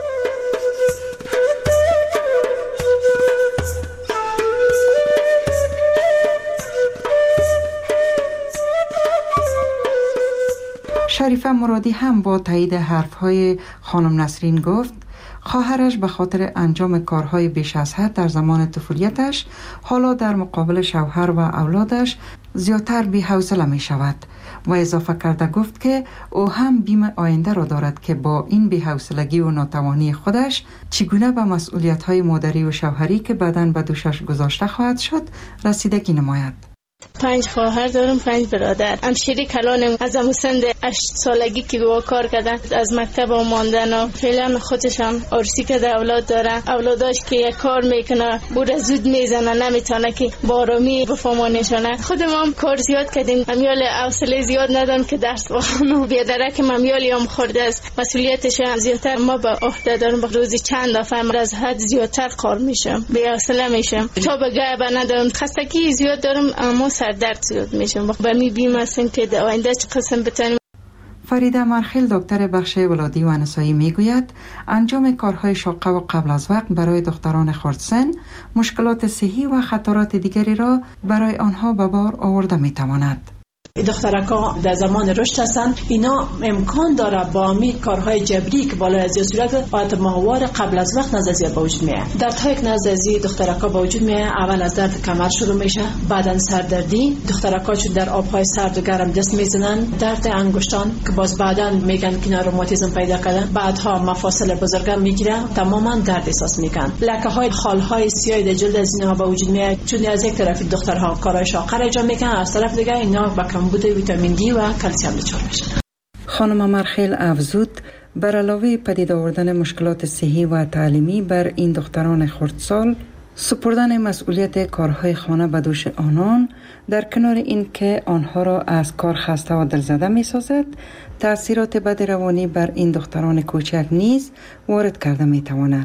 شریفه مرادی هم با تایید حرفهای خانم نسرین گفت خواهرش به خاطر انجام کارهای بیش از حد در زمان طفولیتش حالا در مقابل شوهر و اولادش زیادتر بی‌حوصله می شود و اضافه کرده گفت که او هم بیم آینده را دارد که با این بی‌حوصلگی و ناتوانی خودش چگونه به مسئولیت‌های مادری و شوهری که بعداً به دوشش گذاشته خواهد شد رسیدگی نماید. پنج خواهر دارم، پنج برادر. همشیری کلانم از هموسند هشت سالگی که با کار کردن از مکتب آماندن و فعلا خودش هم عرسی که در اولاد داره. اولاداش که یک کار میکنه بوده زود میزنه نمیتونه که بارامی بفهمانشانه. خودم هم کار زیاد کردیم، امیال حوصله زیاد ندارم که درس بخونم. بیادره که امیالی هم خورده است مسئولیتش هم زیادتر ما به عهده دارم. روزی چند دفعه از حد زیادتر کار میشم، بی‌حوصله میشم، تا به گه ندارم، خستگی زیاد دارم اما سردرد زیاد میشم. به می بیم هستم که در آینده چه قسم بتانیم. فریده مرخیل دکتر بخش ولادی و نسایی میگوید انجام کارهای شاقه و قبل از وقت برای دختران خردسن مشکلات صحی و خطرات دیگری را برای آنها به بار آورده میتواند. دخترکا در زمان رشد هستند، اینا امکان داره با می کارهای جبری که بالای از صورت حالت ماهوار قبل از وقت نزد زیاد به وجود میاد. دردهای که نزد زیاد دخترکا به وجود میاد، اول از درد کمر شروع میشه، بعداً سردردی. دخترکا چون در آبهای سرد و گرم دست میزنن، درد انگشتان که باز بعداً میگن که اینا روماتیسم پیدا کردن، بعدها مفاصل بزرگ میگیره، تماما درد احساس میکنن. لکه های خالهای سیاه در جلد از اینها به وجود میاد، چون از یک طرف دخترها کارهای شاقه انجام میکنن، از طرف دیگه اینا با کمبود ویتامین دی و کلسیم دچار میشن. خانم مرخیل افزود بر علاوه پدید آوردن مشکلات صحی و تعلیمی بر این دختران خردسال، سپردن مسئولیت کارهای خانه به دوش آنان در کنار این که آنها را از کار خسته و دلزده می سازد، تأثیرات بد روانی بر این دختران کوچک نیز وارد کرده می تواند.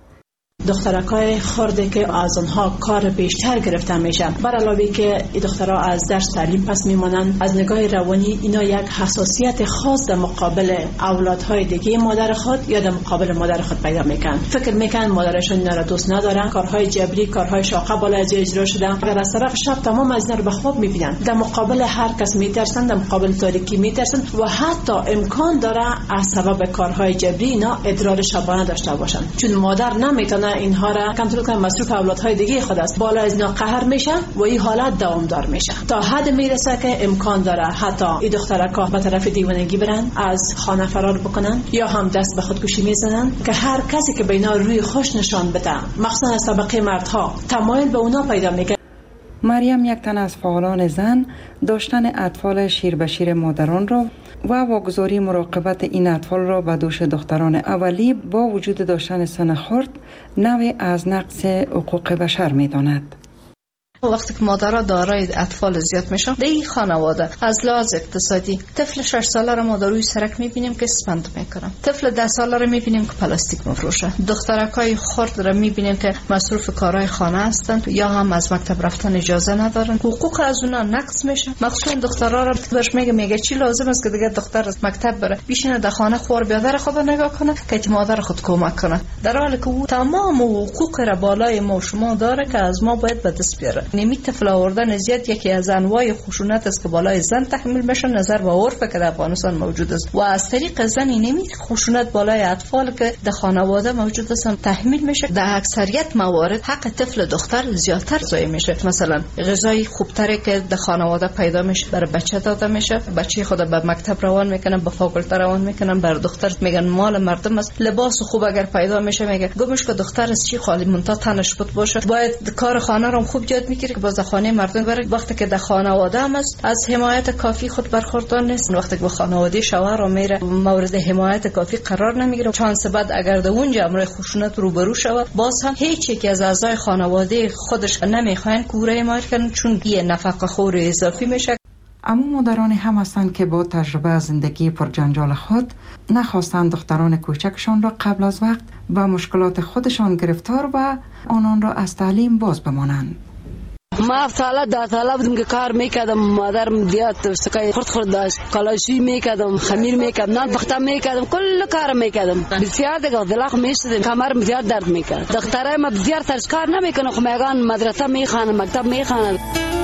دخترکای خرده که از آنها کار بیشتر گرفته میشن، بر علاوه که این دخترها از درس تعلیم پس میمانند، از نگاه روانی اینا یک حساسیت خاص در مقابل اولادهای دیگه مادر خود یا در مقابل مادر خود پیدا میکنن. فکر میکنن مادرشون اینا را دوست ندارن، کارهای جبری، کارهای شاقه بالا از اجرا شدن، اگر از طرف شب تمام از اینا رو به خواب میبینن، در مقابل هر کس میترسن، در مقابل تاریکی میترسن و حتی امکان داره از سبب کارهای جبری اینا ادرار شبانه داشته باشن، چون مادر نمیتونه اینها را کنترل کنه. مصروف اولادهای دیگه خود است، بالا از اینا قهر میشه و این حالت دوامدار میشه تا حد میرسه که امکان داره حتی این دخترکا به طرف دیوانگی برن، از خانه فرار بکنن یا هم دست به خودکشی میزنن که هر کسی که به اینا روی خوش نشان بده، مخصوصا از طبقه مردها، تمایل به اونا پیدا میکنه. مریم یک تن از فعالان زن داشتن اطفال شیر به شیر مادران را و واگذاری مراقبت این اطفال را به دوش دختران اولی با وجود داشتن سن خرد نوعی از نقض حقوق بشر می داند. وقتی که مادرها دارای اطفال زیاد میشن در این خانواده از لحاظ اقتصادی طفل شش ساله را ما در روی سرک میبینیم که اسپند میکنن، طفل ده ساله را میبینیم که پلاستیک مفروشه، دخترکای خرد را میبینیم که مصروف کارهای خانه هستند یا هم از مکتب رفتن اجازه ندارن، حقوق از اونا نقض میشه. مخصوصا دخترها را بهش میگه میگه چی لازم است که دیگه دختر از مکتب بره بشینه در خانه خور بیادر خود نگاه کنه که مادر خود کمک کنه، در حالی که او تمام حقوق را بالای ما شما داره که از ما باید به دست بیاره. نمی طفل آوردن زیاد یکی از انواع خشونت است که بالای زن تحمیل میشه نظر به عرف که در افغانستان موجود است و از طریق زن نمی خشونت بالای اطفال که در خانواده موجود است تحمیل میشه. در اکثریت موارد حق طفل دختر زیادتر ضایع میشه. مثلا غذای خوبتری که در خانواده پیدا میشه برای بچه داده میشه، بچه خود به مکتب روان میکنن، به فاکولته روان میکنن، بر دختر میگن مال مردم است. لباس خوب اگر پیدا میشه میگه گمش که دختر از چی خالی منتا تنش بود باشه، باید کار خانه رو خوب یاد میگیره که باز خانه مردم بره. وقتی که در خانواده هم است از حمایت کافی خود برخوردار نیست، وقتی که به خانواده شوهر رو میره مورد حمایت کافی قرار نمیگیره، چانس بعد اگر در اونجا امر خشونت روبرو شود باز هم هیچ یک از اعضای خانواده خودش نمیخواین کوره حمایت کنن چون یه نفقه خور اضافی میشه. اما مادرانی هم هستند که با تجربه از زندگی پر جنجال خود نخواستند دختران کوچکشان را قبل از وقت با مشکلات خودشان گرفتار و آنان را از تعلیم باز بمانند. ما هفت ساله ده ساله بودم که کار میکردم، مادرم دیات سکای خورد خورد داشت، کلاشی میکردم، خمیر میکردم، نان پخته میکردم، کل کار میکردم. بسیار دیگه دلخ میشدم، کمرم زیاد درد میکرد. دخترای ما بسیار سرش کار نمیکنه، خو میگن مدرسه میخوانن، مکتب میخوانن.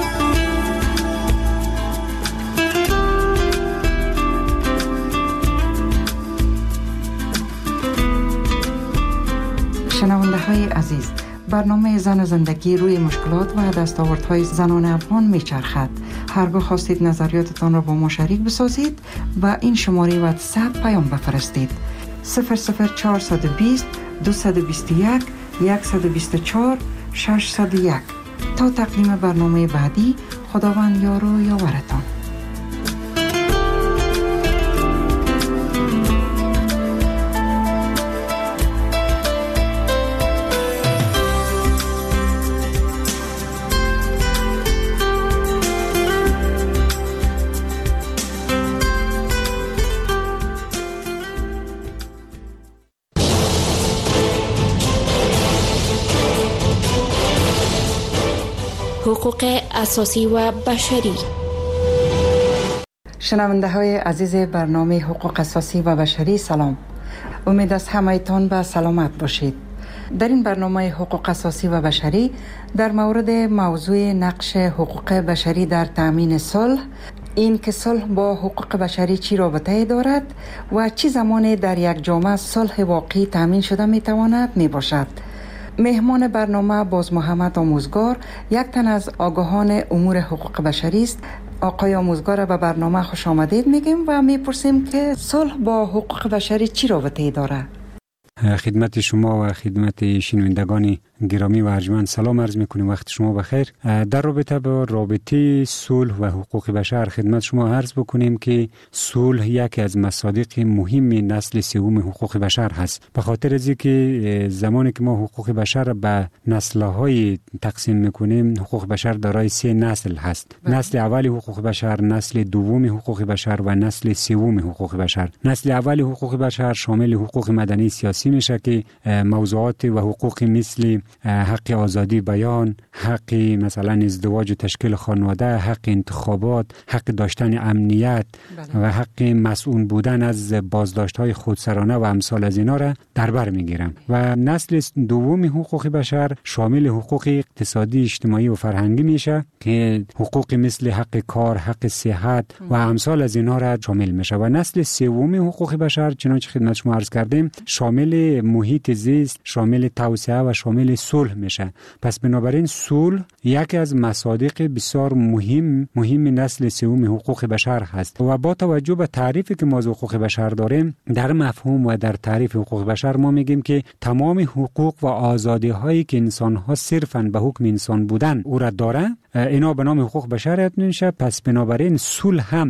شنونده های عزیز، برنامه زن و زندگی روی مشکلات و دستاوردهای زنان افغان میچرخد. هرگاه خواستید نظریاتتان را با ما شریک بسازید و این شماره واتساپ پیام بفرستید صفر صفر چهارصد و بیست دویست و بیست و یک صد و بیست و چهار ششصد و یک. تا تقدیم برنامه بعدی، خداوند یار و یاورتان. حقوق اساسی و بشری. شنونده های عزیز برنامه حقوق اساسی و بشری، سلام. امید است همه‌تان به سلامت باشید. در این برنامه حقوق اساسی و بشری در مورد موضوع نقش حقوق بشری در تأمین صلح، این که صلح با حقوق بشری چی رابطه دارد و چی زمان در یک جامعه صلح واقعی تأمین شده می تواند می باشد. مهمان برنامه باز محمد آموزگار، یک تن از آگاهان امور حقوق بشری است. آقای آموزگار به برنامه خوش آمدید میگیم و میپرسیم که صلح با حقوق بشری چی رابطه‌ای داره؟ خدمت شما و خدمت شنوندگان گرامی و ارجمند سلام عرض میکنیم، وقت شما بخیر. در رابطه با رابطه صلح و حقوق بشر خدمت شما عرض بکنیم که صلح یکی از مصادیق مهم نسل سوم حقوق بشر هست، به خاطر از اینکه زمانی که ما حقوق بشر به نسل‌های تقسیم میکنیم، حقوق بشر دارای سه نسل هست. بله. نسل اول حقوق بشر، نسل دوم حقوق بشر و نسل سوم حقوق بشر. نسل اول حقوق بشر شامل حقوق مدنی سیاسی میشه که موضوعات و حقوق مثل حق آزادی بیان، حق مثلا ازدواج و تشکیل خانواده، حق انتخابات، حق داشتن امنیت بله. و حق مسئول بودن از بازداشت‌های خودسرانه و امثال از اینا را در بر میگیرن. و نسل دوم حقوق بشر شامل حقوق اقتصادی، اجتماعی و فرهنگی میشه که حقوق مثل حق کار، حق صحت و امثال از اینا را شامل میشه. و نسل سوم حقوق بشر چنانچه خدمت شما عرض کردیم شامل محیط زیست، شامل توسعه و شامل صلح میشه. پس بنابراین صلح یکی از مصادیق بسیار مهم مهم نسل سوم حقوق بشر هست. و با توجه به تعریفی که ما از حقوق بشر داریم، در مفهوم و در تعریف حقوق بشر ما میگیم که تمام حقوق و آزادی هایی که انسان ها صرفاً به حکم انسان بودن او را داره، اینا به نام حقوق بشر میشه. پس بنابراین صلح هم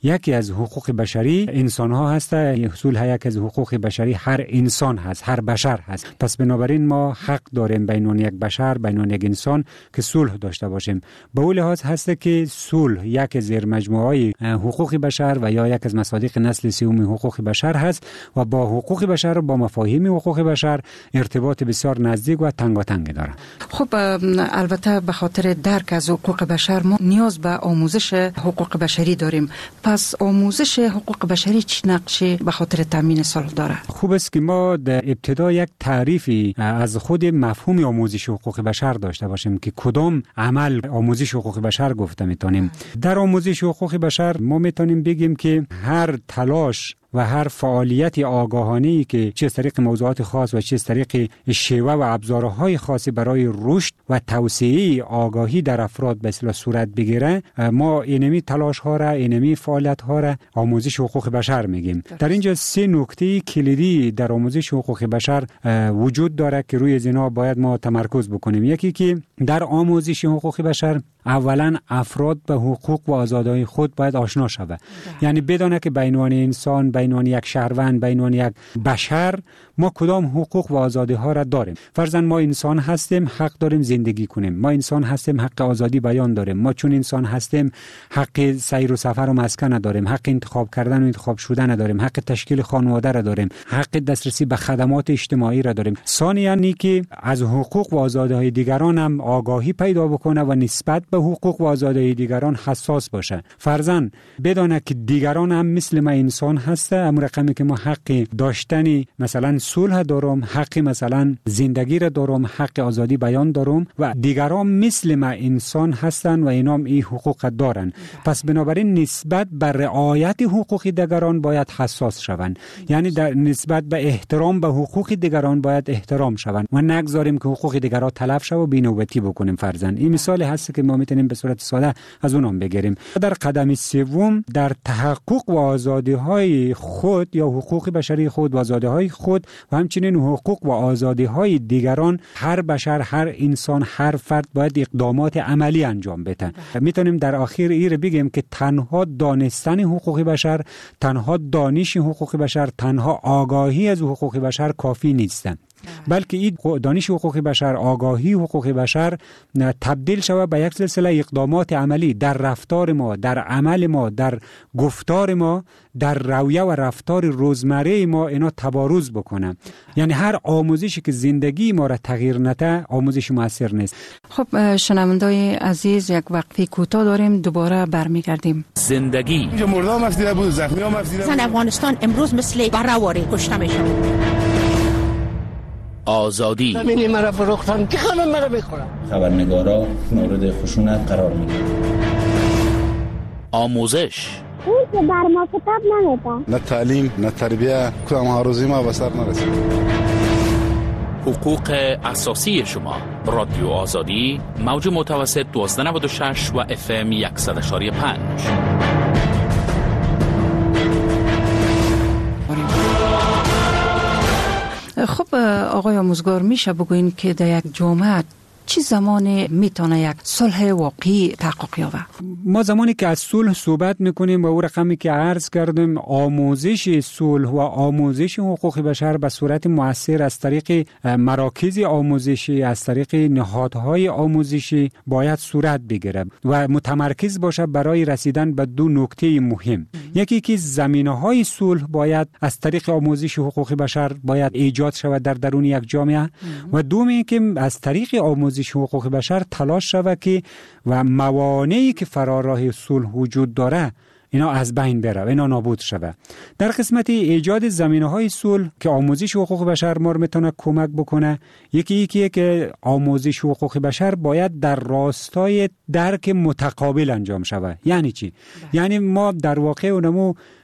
یکی از حقوق بشری انسان ها هست، اصول ها یکی از حقوق بشری هر انسان هست، هر بشر هست. پس بنابراین ما حق داریم بین یک بشر، بین یک انسان که صلح داشته باشیم. به اون لحاظ هست که صلح یک زیر مجموعه حقوق بشر و یا یک از مصادیق نسل سوم حقوق بشر هست و با حقوق بشر و با مفاهیم حقوق بشر ارتباط بسیار نزدیک و تنگاتنگ داره. خب البته به خاطر درک از حقوق بشر ما نیاز به آموزش حقوق بشری داریم. پس آموزش حقوق بشری چه نقشی به خاطر تامین صلح داره؟ خوب است که ما در ابتدا یک تعریفی از خود مفهوم آموزش حقوق بشر داشته باشیم که کدام عمل آموزش حقوق بشر گفته میتونیم. در آموزش حقوق بشر ما میتونیم بگیم که هر تلاش و هر فعالیت آگاهانه‌ای که چه از طریق موضوعات خاص و چه از طریق شیوه و ابزارهای خاصی برای رشد و توسعه آگاهی در افراد به اصطلاح صورت بگیره، ما اینمی تلاش ها را، اینمی فعالیت ها را آموزش حقوق بشر میگیم. در اینجا سه نکته کلیدی در آموزش حقوق بشر وجود داره که روی اینا باید ما تمرکز بکنیم. یکی که در آموزش حقوق بشر اولا افراد به حقوق و آزادی‌های خود باید آشنا شود. یعنی بدونه که بین انسان، بین یک شهروند، بین یک بشر ما کدام حقوق و آزادی ها را داریم. فرضاً ما انسان هستیم، حق داریم زندگی کنیم. ما انسان هستیم، حق آزادی بیان داریم. ما چون انسان هستیم حق سیر و سفر و مسکن داریم، حق انتخاب کردن و انتخاب شدن داریم، حق تشکیل خانواده را داریم، حق دسترسی به خدمات اجتماعی را داریم. ثانیاً اینکه از حقوق و آزادی های دیگران هم آگاهی پیدا بکنه و نسبت به حقوق و آزادی دیگران حساس باشه. فرضاً بدونه که دیگران هم مثل ما انسان هسته، اما رقمی که ما حق داشتنی مثلا صلح دارم، حق مثلا زندگی را دارم، حق آزادی بیان دارم و دیگران مثل ما انسان هستن و اینا هم این حقوق دارن. پس بنابراین نسبت به رعایت حقوق دیگران باید حساس شوند. یعنی در نسبت به احترام به حقوق دیگران باید احترام شوند و نگذاریم که حقوق دیگران تلف شه و بی‌نوبتی بکنیم. فرضاً این مثال هست که ما میتونیم به صورت ساده از اونم بگیریم. در قدم سوم در تحقق و آزادی های خود یا حقوق بشری خود و آزادی های خود و همچنین حقوق و آزادی های دیگران هر بشر، هر انسان، هر فرد باید اقدامات عملی انجام بده. میتونیم در آخر این بگیم که تنها دانستن حقوق بشر، تنها دانش حقوق بشر، تنها آگاهی از حقوق بشر کافی نیست، بلکه این دانش حقوق بشر، آگاهی حقوق بشر تبدیل شود به یک سلسله اقدامات عملی در رفتار ما، در عمل ما، در گفتار ما، در رویه و رفتار روزمره ما اینا تبارز بکنه. یعنی هر آموزشی که زندگی ما را تغییر نده آموزش موثر نیست. خب شنوندای عزیز، یک وقفه کوتاه داریم، دوباره برمیگردیم. زندگی اینجا مردم افزیده بود، زخمی هم افزیده بود. زن افغانستان امروز مثل بره‌واره کشته میشه. آزادی ببینی مرا فروختن که خانم مرا بخورم. خبرنگارا مورد خشونت قرار میگیرن. آموزش اون که بر ما کتاب نمیده، نه تعلیم نه تربیه، کدام ها روزی ما به سر نرسید. حقوق اساسی شما. رادیو آزادی، موج متوسط دوازده نود و شش و اف ام صد و پنج. خب آقای آموزگار، میشه بگوین که در یک جامعه چه زمانی میتونه یک صلح واقعی تحقق یابه؟ ما زمانی که از صلح صحبت میکنیم و او رقمی که عرض کردیم، آموزش صلح و آموزش حقوق بشر به صورت مؤثر از طریق مراکز آموزشی، از طریق نهادهای آموزشی باید صورت بگیره و متمرکز باشه برای رسیدن به دو نکته مهم. یکی که زمینه‌های صلح باید از طریق آموزش حقوق بشر باید ایجاد شود در درون یک جامعه و دومی که از طریق آموزش حقوق بشر تلاش شود که و موانعی که فراراه صلح وجود داره اینا از بین بره و اینا نابود شود. در قسمت ایجاد زمینه‌های صلح که آموزش حقوق بشر ما میتونه کمک بکنه، یکی یکی که آموزش حقوق بشر باید در راستای درک متقابل انجام شود. یعنی چی؟ یعنی ما در واقع اونمو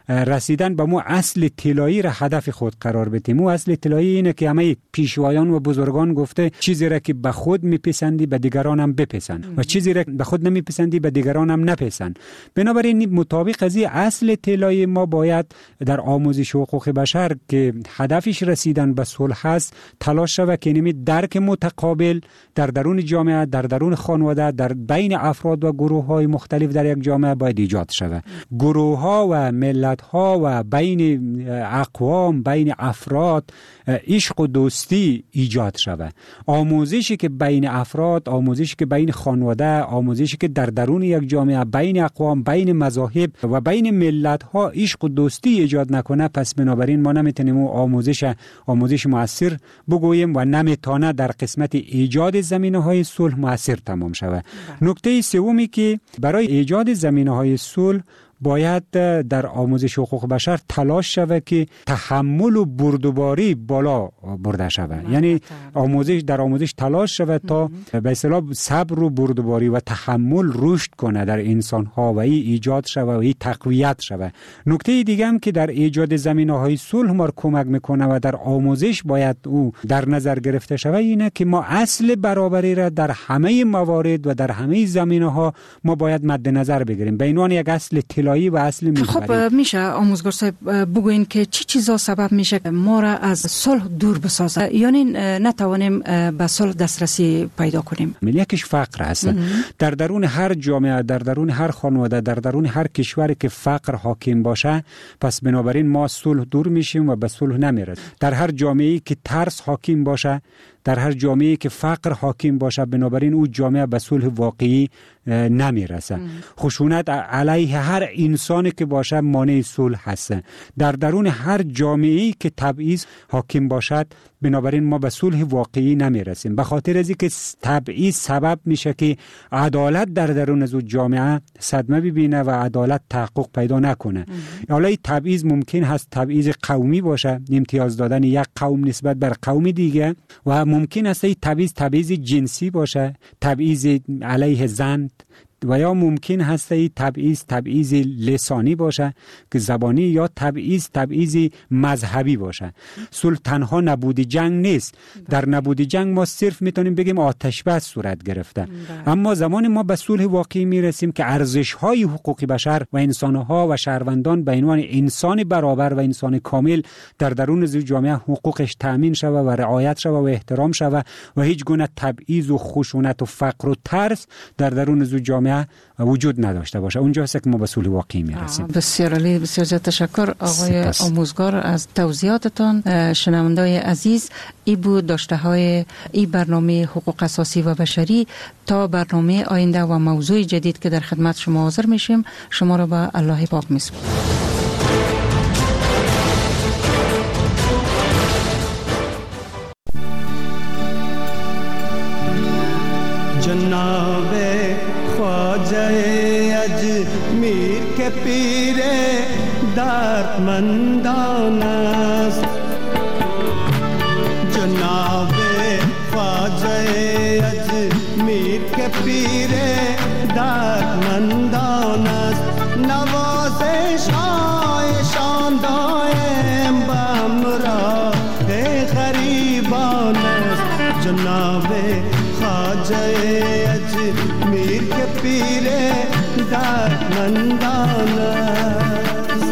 رسیدن به مو اصل طلایی را هدف خود قرار بدیم. مو اصل طلایی اینه که همه پیشوایان و بزرگان گفته چیزی را که به خود میپسندی به دیگران هم بپسند و چیزی را به خود نمیپسندی به دیگران هم نپسند. بنابراین مطابق از این اصل طلایی ما باید در آموزش حقوق بشر که هدفش رسیدن به صلح است تلاش شود که نمی درک متقابل در درون جامعه، در درون خانواده، در بین افراد و گروه های مختلف در یک جامعه باید ایجاد شود. گروه ها و ملت ها و بین اقوام، بین افراد عشق و دوستی ایجاد شود. آموزشی که بین افراد، آموزشی که بین خانواده، آموزشی که در درون یک جامعه بین اقوام، بین مذاهب و بین ملت ها عشق و دوستی ایجاد نکنه، پس بنابراین ما نمیتونیم آموزش آموزش مؤثر بگوییم و نمیتونه در قسمت ایجاد زمینه‌های صلح مؤثر تمام شود. نکته سومی که برای ایجاد زمینه‌های صلح باید در آموزش حقوق بشر تلاش شود که تحمل و بردباری بالا برده شود. یعنی آموزش در آموزش تلاش شود تا به اصطلاح صبر و بردباری و تحمل رشد کنه در انسان ها و ای ایجاد شود و ای تقویت شود. نکته دیگه هم که در ایجاد زمینه‌های صلح ما کمک میکنه و در آموزش باید او در نظر گرفته شود اینه که ما اصل برابری را در همه موارد و در همه زمینه‌ها ما باید مد نظر بگیریم. به عنوان یک اصل و اصل خب میشه آموزگار صاحب بگوین که چی چیزا سبب میشه ما را از صلح دور بسازه، یعنی نتوانیم به صلح دسترسی پیدا کنیم؟ یکیش فقر هست. در درون هر جامعه، در درون هر خانواده، در درون هر کشوری که فقر حاکم باشه، پس بنابراین ما صلح دور میشیم و به صلح نمیرسیم. در هر جامعه‌ای که ترس حاکم باشه، در هر جامعه‌ای که فقر حاکم باشه، بنابراین او جامعه به صلح واقعی نمیرسه. خشونت علیه هر انسانی که باشه مانع صلح هست. در درون هر جامعه‌ای که تبعیض حاکم باشد، بنابراین ما به صلح واقعی نمیرسیم. به خاطر از اینکه تبعیض سبب میشه که عدالت در درون از جامعه صدمه ببینه و عدالت تحقق پیدا نکنه. حالا این تبعیض ممکن هست تبعیض قومی باشه، امتیاز دادن یک قوم نسبت بر قوم دیگه، و ممکن است این تبعیض تبعیض جنسی باشه، تبعیض علیه زن، و یا ممکن هست این تبعیض تبعیض لسانی باشه که زبانی، یا تبعیض تبعیض مذهبی باشه. صلح تنها نبود جنگ نیست. در نبود جنگ ما صرف میتونیم بگیم آتش بس صورت گرفته. اما زمان ما به صلح واقعی میرسیم که ارزش‌های حقوق بشر و انسان‌ها و شهروندان به عنوان انسان برابر و انسان کامل در درون جامعه حقوقش تأمین شود و رعایت شود و احترام شود و هیچ گونه تبعیض و خشونت و فقر و ترس در درون جامعه وجود نداشته باشه. اونجاست که ما به صلح واقعی میرسیم. بسیار عالی، بسیار زیاد تشکر آقای سپس. آموزگار از توضیحاتتان. شنوندای عزیز، ای بود داشته های ای برنامه حقوق اساسی و بشری. تا برنامه آینده و موضوع جدید که در خدمت شما حاضر میشیم، شما را به الله پاک میسپارم. جناب خواجه اجمیر کے پیر دردمندان است، جناب خواجه اجمیر کے پیر دردمندان است، نوازش آیشان دائم بامراه غریبان است، جناب خواجه اجمیر کے پیر دردمندان است.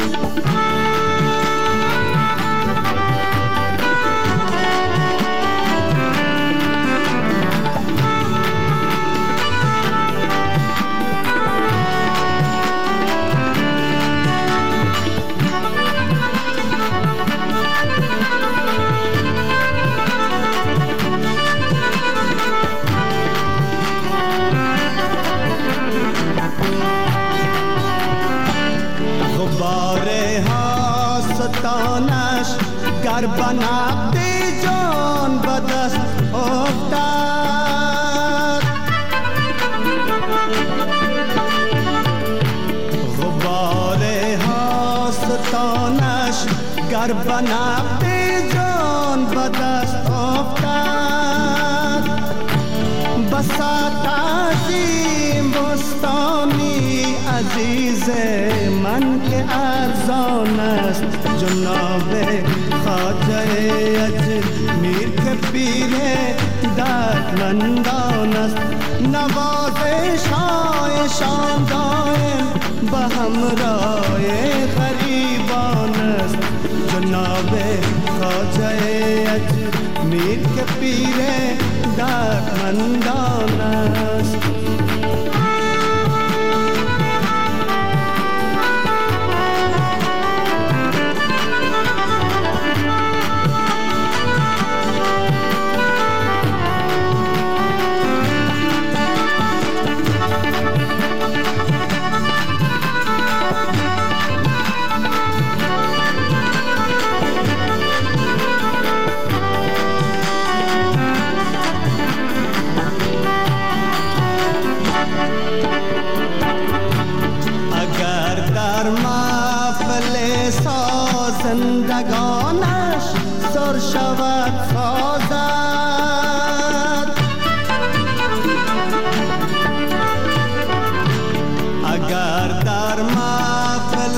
ستانش گر بنبض جان به دست افتد، غبار ستانش گر بنبض جان به دست افتد، بساط عظیم بستانی عزیز من که ارزان است جناب خواجه اجمیر که پیر دردمندان است نوازش هایشان دائم به همراه غریبان است جناب خواجه اجمیر که پیر دردمندان است زندگانش سر شود سازد اگر در محفل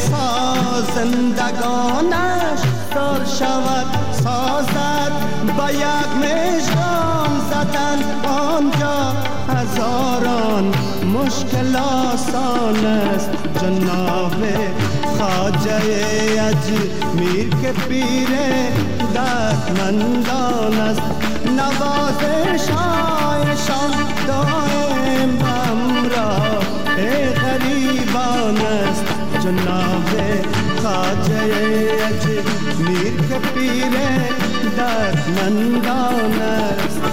زندگانش سر شود سازد با یک مژگان زدن آنجا هزاران مشکل آسان است جناب خواجه اجمیر که پیر دردمندان است نوازش هایشان دائم همراه غریبان است جناب خواجه اجمیر که پیر دردمندان است